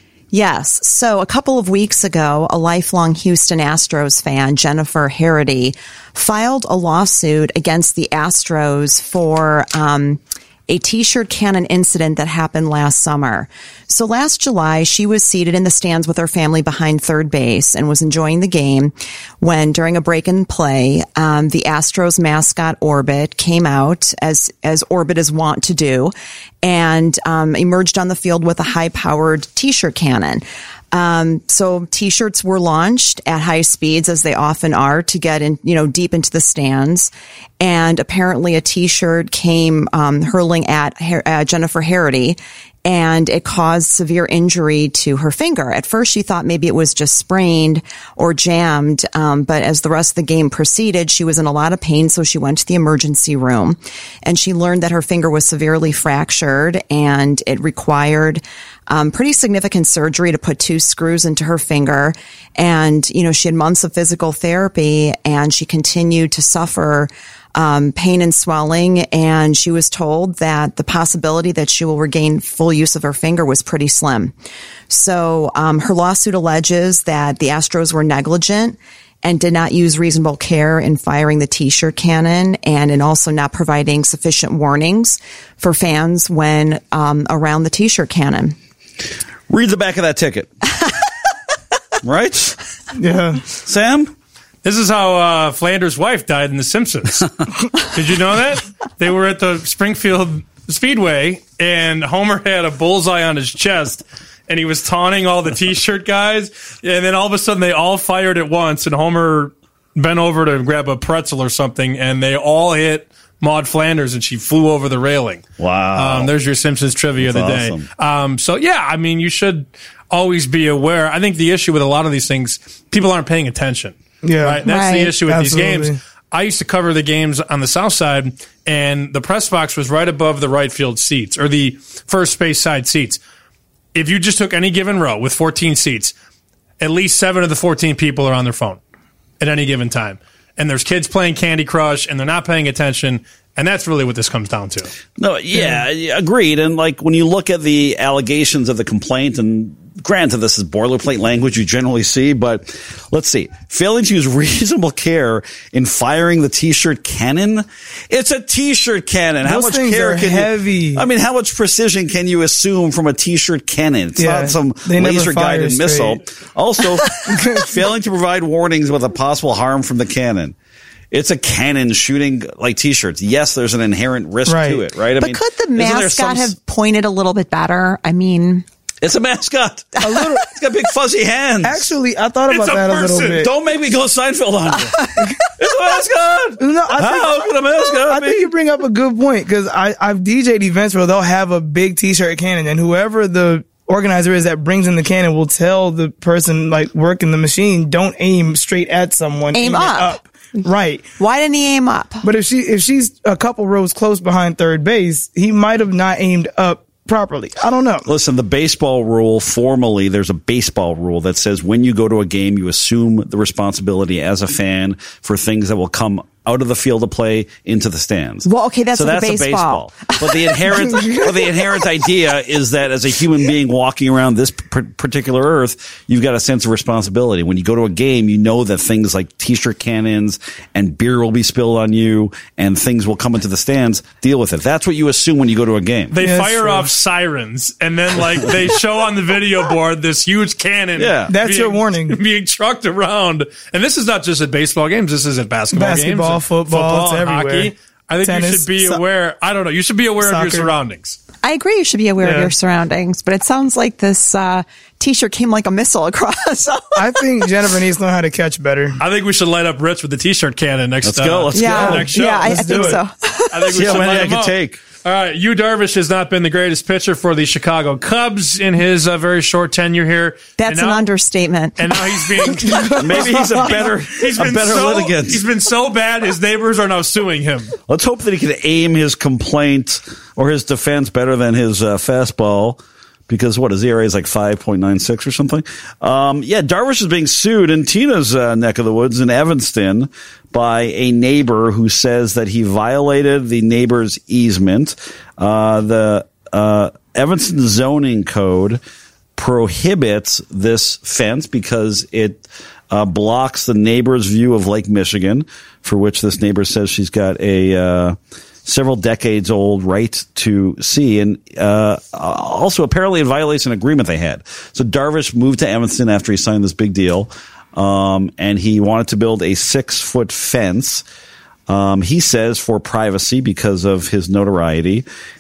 Yes. So a couple of weeks ago, a lifelong Houston Astros fan, Jennifer Harity, filed a lawsuit against the Astros for um, a T-shirt cannon incident that happened last summer. So last July, she was seated in the stands with her family behind third base and was enjoying the game when, during a break in play, um, the Astros mascot Orbit came out, as as Orbit is wont to do, and um, emerged on the field with a high-powered T-shirt cannon. Um, so T-shirts were launched at high speeds, as they often are, to get in, you know, deep into the stands. And apparently a T-shirt came um, hurling at uh, Jennifer Harity, and it caused severe injury to her finger. At first, she thought maybe it was just sprained or jammed, um, but as the rest of the game proceeded, she was in a lot of pain, so she went to the emergency room, and she learned that her finger was severely fractured, and it required um, pretty significant surgery to put two screws into her finger. And, you know, she had months of physical therapy, and she continued to suffer Um, pain and swelling, and she was told that the possibility that she will regain full use of her finger was pretty slim. So um, her lawsuit alleges that the Astros were negligent and did not use reasonable care in firing the T-shirt cannon, and in also not providing sufficient warnings for fans when um, around the T-shirt cannon. Read the back of that ticket. Right? Yeah. Sam? This is how uh, Flanders' wife died in The Simpsons. Did you know that? They were at the Springfield Speedway, and Homer had a bullseye on his chest, and he was taunting all the T-shirt guys, and then all of a sudden they all fired at once, and Homer bent over to grab a pretzel or something, and they all hit Maude Flanders, and she flew over the railing. Wow. Um, there's your Simpsons trivia That's of the day. awesome. Um, so, yeah, I mean, you should always be aware. I think the issue with a lot of these things, people aren't paying attention. Yeah. Right? That's Right. the issue with Absolutely. these games. I used to cover the games on the south side, and the press box was right above the right field seats, or the first space side seats. If you just took any given row with fourteen seats, at least seven of the fourteen people are on their phone at any given time. And there's kids playing Candy Crush, and they're not paying attention. And that's really what this comes down to. No, yeah, agreed. And like when you look at the allegations of the complaint, and granted, this is boilerplate language you generally see, but let's see. Failing to use reasonable care in firing the T-shirt cannon. It's a T-shirt cannon. How Those much things care are can heavy. you? I mean, how much precision can you assume from a T-shirt cannon? It's Yeah, not some they never laser guided fire missile. straight. Also, failing to provide warnings with a possible harm from the cannon. It's a cannon shooting like T-shirts. Yes, there's an inherent risk Right. to it, right? I But mean, could the isn't there mascot some- have pointed a little bit better? I mean, It's a mascot. A little. It's got big fuzzy hands. Actually, I thought about It's a that a person. little bit. Don't make me go Seinfeld on you. It's a mascot. No, I think, How can a mascot I be? think you bring up a good point because I I've D J'd events where they'll have a big T-shirt cannon, and whoever the organizer is that brings in the cannon will tell the person like working the machine, don't aim straight at someone. Aim it up. Right. Why didn't he aim up? But if she if she's a couple rows close behind third base, he might have not aimed up properly. I don't know. Listen, the baseball rule, formally, there's a baseball rule that says when you go to a game, you assume the responsibility as a fan for things that will come out of the field of play into the stands. Well, okay, that's so with that's the baseball. a baseball. But the inherent, well, the inherent idea is that as a human being walking around this p- particular earth, you've got a sense of responsibility. When you go to a game, you know that things like T-shirt cannons and beer will be spilled on you and things will come into the stands. Deal with it. That's what you assume when you go to a game. They Yeah, fire true. off sirens, and then like they show on the video board this huge cannon. Yeah. That's being, your warning. Being trucked around, and this is not just at baseball games. This is at basketball, Basketball, games, football, it's and everywhere. hockey. I think you Tennis, should be so- aware. I don't know. You should be aware of your Soccer. surroundings. I agree. You should be aware of Yeah. your surroundings, but it sounds like this uh, T-shirt came like a missile across. I think Jennifer needs to know how to catch better. I think we should light up Rich with the T-shirt cannon next. Let's uh, go. Let's yeah, go. Next show. yeah, I, I Let's think do it. so. I think we See should how many light I him can up. take. All right, Yu Darvish has not been the greatest pitcher for the Chicago Cubs in his uh, very short tenure here. That's And an now- understatement. And now he's being Maybe he's a better, he's a been better so, litigant. He's been so bad, his neighbors are now suing him. Let's hope that he can aim his complaint or his defense better than his uh, fastball. Because what, his E R A is like five point nine six or something? Um, yeah, Darvish is being sued in Tina's uh, neck of the woods in Evanston by a neighbor who says that he violated the neighbor's easement. Uh, the uh, Evanston zoning code prohibits this fence because it uh, blocks the neighbor's view of Lake Michigan, for which this neighbor says she's got a uh, several decades old right to see, and uh, also apparently it violates an agreement they had. So Darvish moved to Evanston after he signed this big deal, um, and he wanted to build a six foot fence. Um, he says for privacy because of his notoriety.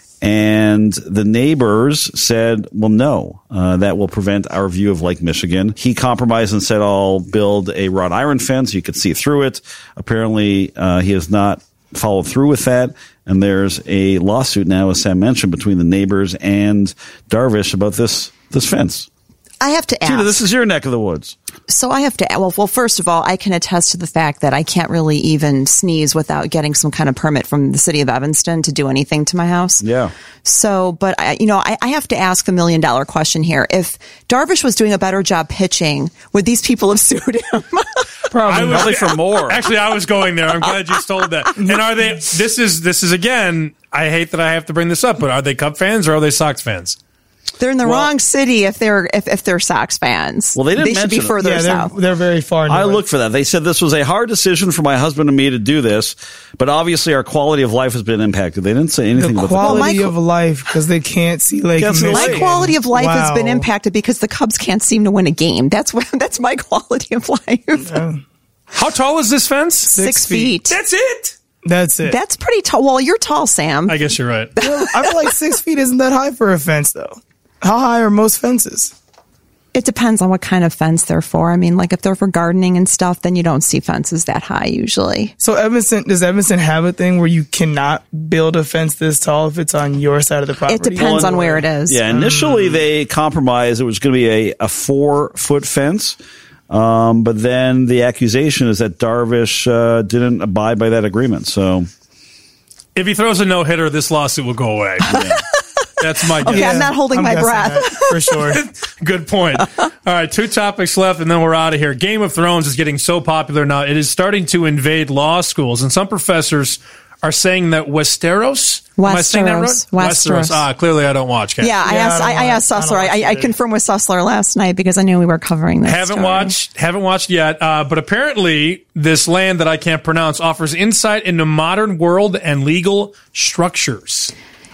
And the neighbors said, well, no, uh, that will prevent our view of Lake Michigan. He compromised and said, I'll build a wrought iron fence. You could see through it. Apparently, uh, he has not followed through with that. And there's a lawsuit now, as Sam mentioned, between the neighbors and Darvish about this, this fence. I have to ask. Tina, this is your neck of the woods. So I have to, well, well, first of all, I can attest to the fact that I can't really even sneeze without getting some kind of permit from the city of Evanston to do anything to my house. Yeah. So, but I, you know, I, I have to ask the million dollar question here. If Darvish was doing a better job pitching, would these people have sued him? I was- Probably for more. Actually, I was going there. I'm glad you told that. And are they? This is this is again. I hate that I have to bring this up, but are they Cub fans or are they Sox fans? They're in the Well- wrong city if they're if, if they're Sox fans. Well, they didn't They should be mention it. further Yeah, they're, south. they're very far north. I looked for that. They said this was a hard decision for my husband and me to do this, but obviously our quality of life has been impacted. They didn't say anything the about quality Well, my- of life because they can't see Lake Can't see Michigan. Lake. My quality of life has been Wow. impacted because the Cubs can't seem to win a game. That's what that's my quality of life. How tall is this fence? Six, feet. feet. That's it. That's it. That's pretty tall. Well, you're tall, Sam. I guess you're right. I feel like six feet isn't that high for a fence, though. How high are most fences? It depends on what kind of fence they're for. I mean, like if they're for gardening and stuff, then you don't see fences that high usually. So Evanston, does Evanston have a thing where you cannot build a fence this tall if it's on your side of the property? It depends on where it is. Yeah, initially they compromised. It was going to be a, a four foot fence. Um, but then the accusation is that Darvish uh, didn't abide by that agreement. So If he throws a no hitter, this lawsuit will go away. That's my guess. Okay, I'm not holding I'm my guessing breath. that, for sure. Good point. All right, two topics left, and then we're out of here. Game of Thrones is getting so popular now; it is starting to invade law schools, and some professors are saying that Westeros. Am I saying that right? Westeros. Westeros. Ah, clearly I don't watch. Kat. Yeah, I Yeah, asked. I I, don't I watch- asked I don't Sussler. watch I, I it. confirmed with Sussler last night because I knew we were covering this. Haven't story. watched. Haven't watched yet. Uh, but apparently, this land that I can't pronounce offers insight into modern world and legal structures.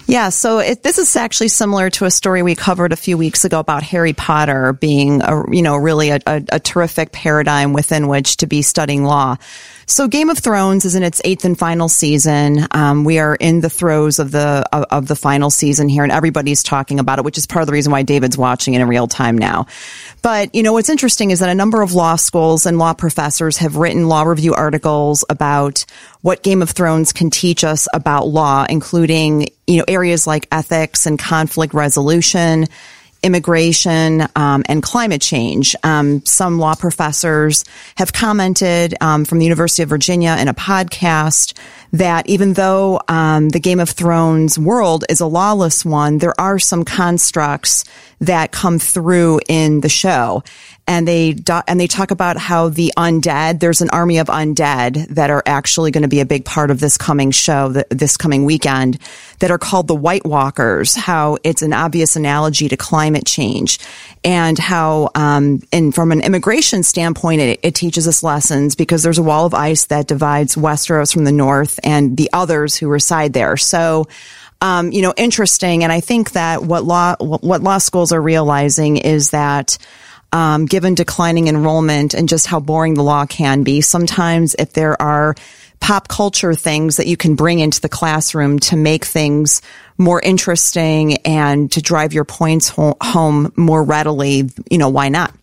Yeah, so it, this is actually similar to a story we covered a few weeks ago about Harry Potter being, a, you know, really a, a, a terrific paradigm within which to be studying law. So Game of Thrones is in its eighth and final season. Um, we are in the throes of the of, of the final season here, and everybody's talking about it, which is part of the reason why David's watching it in real time now. But, you know, what's interesting is that a number of law schools and law professors have written law review articles about what Game of Thrones can teach us about law, including, you know, areas like ethics and conflict resolution, immigration, um, and climate change. Um, some law professors have commented um, from the University of Virginia in a podcast that even though um, the Game of Thrones world is a lawless one, there are some constructs that come through in the show. And they do, and they talk about how the undead, there's an army of undead that are actually going to be a big part of this coming show, the, this coming weekend, that are called the White Walkers, how it's an obvious analogy to climate change, and how, um, and from an immigration standpoint, it, it teaches us lessons because there's a wall of ice that divides Westeros from the north and the others who reside there. So, um, you know, interesting. And I think that what law, what law schools are realizing is that, Um, given declining enrollment and just how boring the law can be, sometimes if there are pop culture things that you can bring into the classroom to make things more interesting and to drive your points ho- home more readily, you know, why not?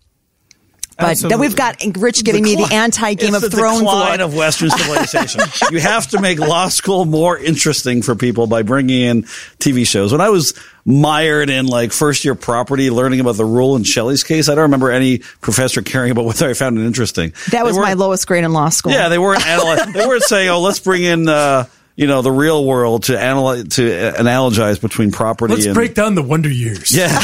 But Absolutely. then we've got Rich giving Decline- me the anti-Game it's of the Thrones decline look. of Western civilization. You have to make law school more interesting for people by bringing in T V shows. When I was mired in like first year property, learning about the rule in Shelley's case, I don't remember any professor caring about whether I found it interesting. That was my lowest grade in law school. Yeah, they weren't analyzing. They weren't saying, "Oh, let's bring in." Uh, you know, the real world to analyze, to analogize between property. Let's and, break down the Wonder Years. Yeah.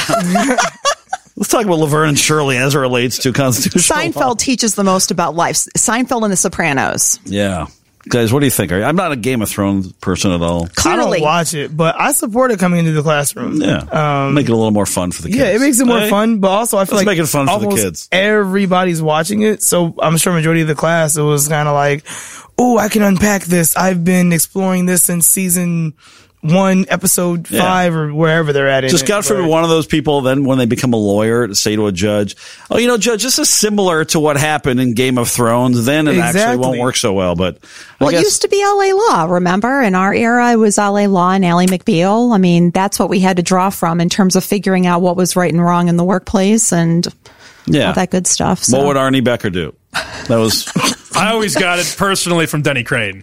Let's talk about Laverne and Shirley as it relates to constitutional Seinfeld law. teaches the most about life. Seinfeld and The Sopranos. Yeah. Guys, what do you think? Are you, I'm not a Game of Thrones person at all. Clearly. I don't watch it, but I support it coming into the classroom. Yeah. Um, make it a little more fun for the kids. Yeah, it makes it more Right? fun, but also I feel Let's like make it fun for the almost kids. everybody's watching it, so I'm sure majority of the class, it was kind of like, oh, I can unpack this. I've been exploring this since season one, episode Yeah. five, or wherever they're at. in Just it, God forbid but- one of those people then when they become a lawyer to say to a judge, oh, you know, judge, this is similar to what happened in Game of Thrones. Then it actually Exactly. won't work so well. But I Well, it guess, used to be L A law, remember? In our era, it was L A law and Ally McBeal. I mean, that's what we had to draw from in terms of figuring out what was right and wrong in the workplace and yeah. all that good stuff. So. What would Arnie Becker do? That was I always got it personally from Denny Crane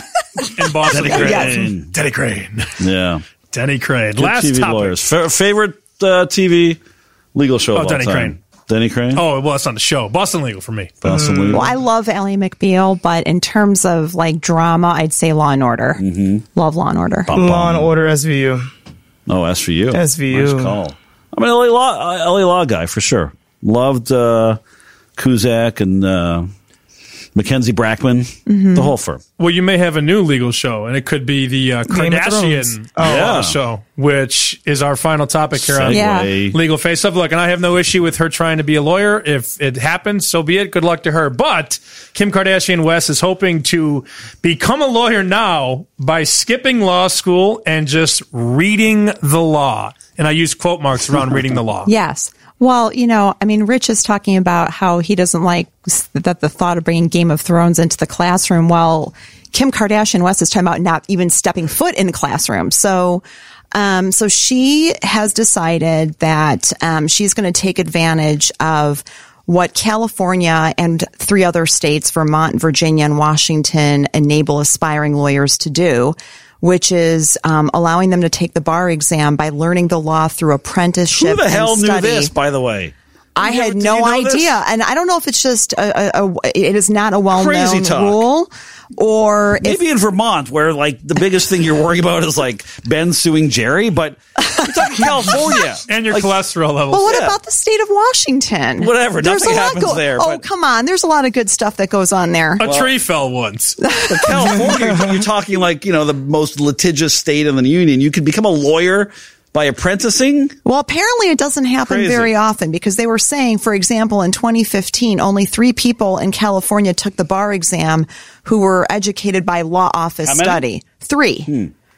in Boston. Denny Crane. Denny Crane. Yeah. Denny Crane. Good Last T V topic. lawyers. Fa- favorite uh, T V legal show Oh, of all Denny time? Crane. Denny Crane? Oh, well, it's on the show. Boston Legal for me. Boston Legal. Well, I love Ally McBeal, but in terms of like drama, I'd say Law and Order. Mm-hmm. Love Law and Order. Bum, Law and bum. Order, S V U. Oh, S V U. S V U. Nice call. I'm an L A law, uh, L A law guy for sure. Loved uh, Cusack and uh, Mackenzie Brackman, Mm-hmm. the whole firm. Well, you may have a new legal show, and it could be the uh, Game of Thrones. Kardashian Oh, uh, yeah. show, which is our final topic here on Yeah. Segue. Legal Face Up. Look, and I have no issue with her trying to be a lawyer. If it happens, so be it. Good luck to her. But Kim Kardashian West is hoping to become a lawyer now by skipping law school and just reading the law. And I use quote marks around reading the law. Yes. Well, you know, I mean, Rich is talking about how he doesn't like s- that the thought of bringing Game of Thrones into the classroom. Well, Kim Kardashian West is talking about not even stepping foot in the classroom. So, um, so she has decided that um, she's going to take advantage of what California and three other states, Vermont, Virginia, and Washington, enable aspiring lawyers to do, which is um, allowing them to take the bar exam by learning the law through apprenticeship. Who the hell and knew study. this, by the way? I You had know- did no you know this? idea, and I don't know if it's just a, a, a it is not a Crazy well-known talk. rule, or if Maybe in Vermont, where like the biggest thing you're worrying about is like Ben suing Jerry, but you're talking California. And your Like, cholesterol levels. Well, what Yeah. about the state of Washington? Whatever, There's nothing a lot happens go- there, Oh, but- come on. There's a lot of good stuff that goes on there. A tree fell once. But California, you're talking like, you know, the most litigious state in the union. You could become a lawyer by apprenticing. Well, apparently it doesn't happen Crazy. very often because they were saying, for example, in twenty fifteen, only three people in California took the bar exam who were educated by law office How many? study. Three.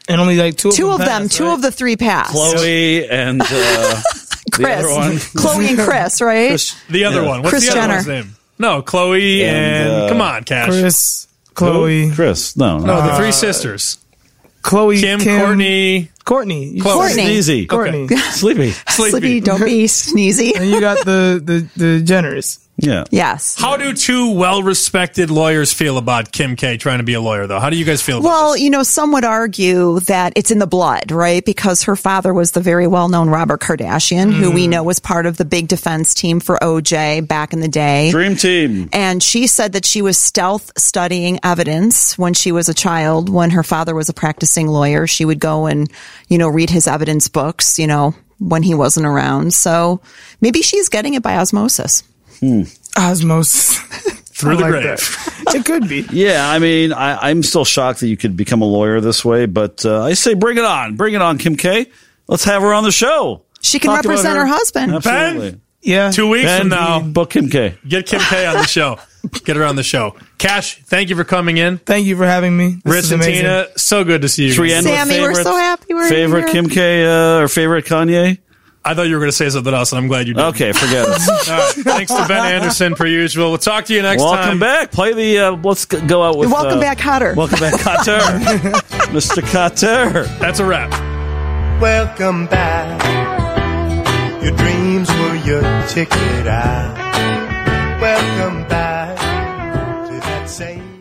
And only like two of Two them of them, passed, two right? of the three passed. Chloe and uh, the Chris. other one. Chloe and Chris, right? Chris, The other yeah. one. What's Kris the other Jenner. one's name? No, Chloe and, And, uh, come on, Cash. Chris, Chloe, Chris. No, No, no. the three sisters. Chloe, Kim, Courtney. Courtney, You- Chloe. Courtney. Sneezy. Courtney. Sleepy. Sleepy. Sleepy, don't be sneezy. And you got the the the Jenners. Yeah. Yes. How do two well-respected lawyers feel about Kim K trying to be a lawyer, though? How do you guys feel about Well, this? you know, some would argue that it's in the blood, right? Because her father was the very well-known Robert Kardashian, who we know was part of the big defense team for O J back in the day. Dream Team. And she said that she was stealth studying evidence when she was a child. When her father was a practicing lawyer, she would go and, you know, read his evidence books, you know, when he wasn't around. So maybe she's getting it by osmosis. Hmm. Osmosis. Through I the like grave. that. It could be. Yeah, I mean, I, I'm still shocked that you could become a lawyer this way, but uh, I say bring it on. Bring it on, Kim K. Let's have her on the show. She can Talk about represent her, husband. Absolutely. Ben? Yeah. Two weeks Ben, from now, book Kim K. get Kim K on the show. Get her on the show. Cash, thank you for coming in. Thank you for having me. This Rich is and amazing. Tina, so good to see you. Should we guys. end with Sammy, we're favorite- so happy we're Favorite here. Kim K uh, or favorite Kanye? I thought you were going to say something else, and I'm glad you did. Okay, forget it. All right. Thanks to Ben Anderson, per usual. We'll talk to you next Welcome time. back. Play the, uh, let's g- go out with. Welcome uh, back, Cotter. Welcome back, Cotter. Mister Cotter. That's a wrap. Welcome back. Your dreams were your ticket out. Welcome back to that same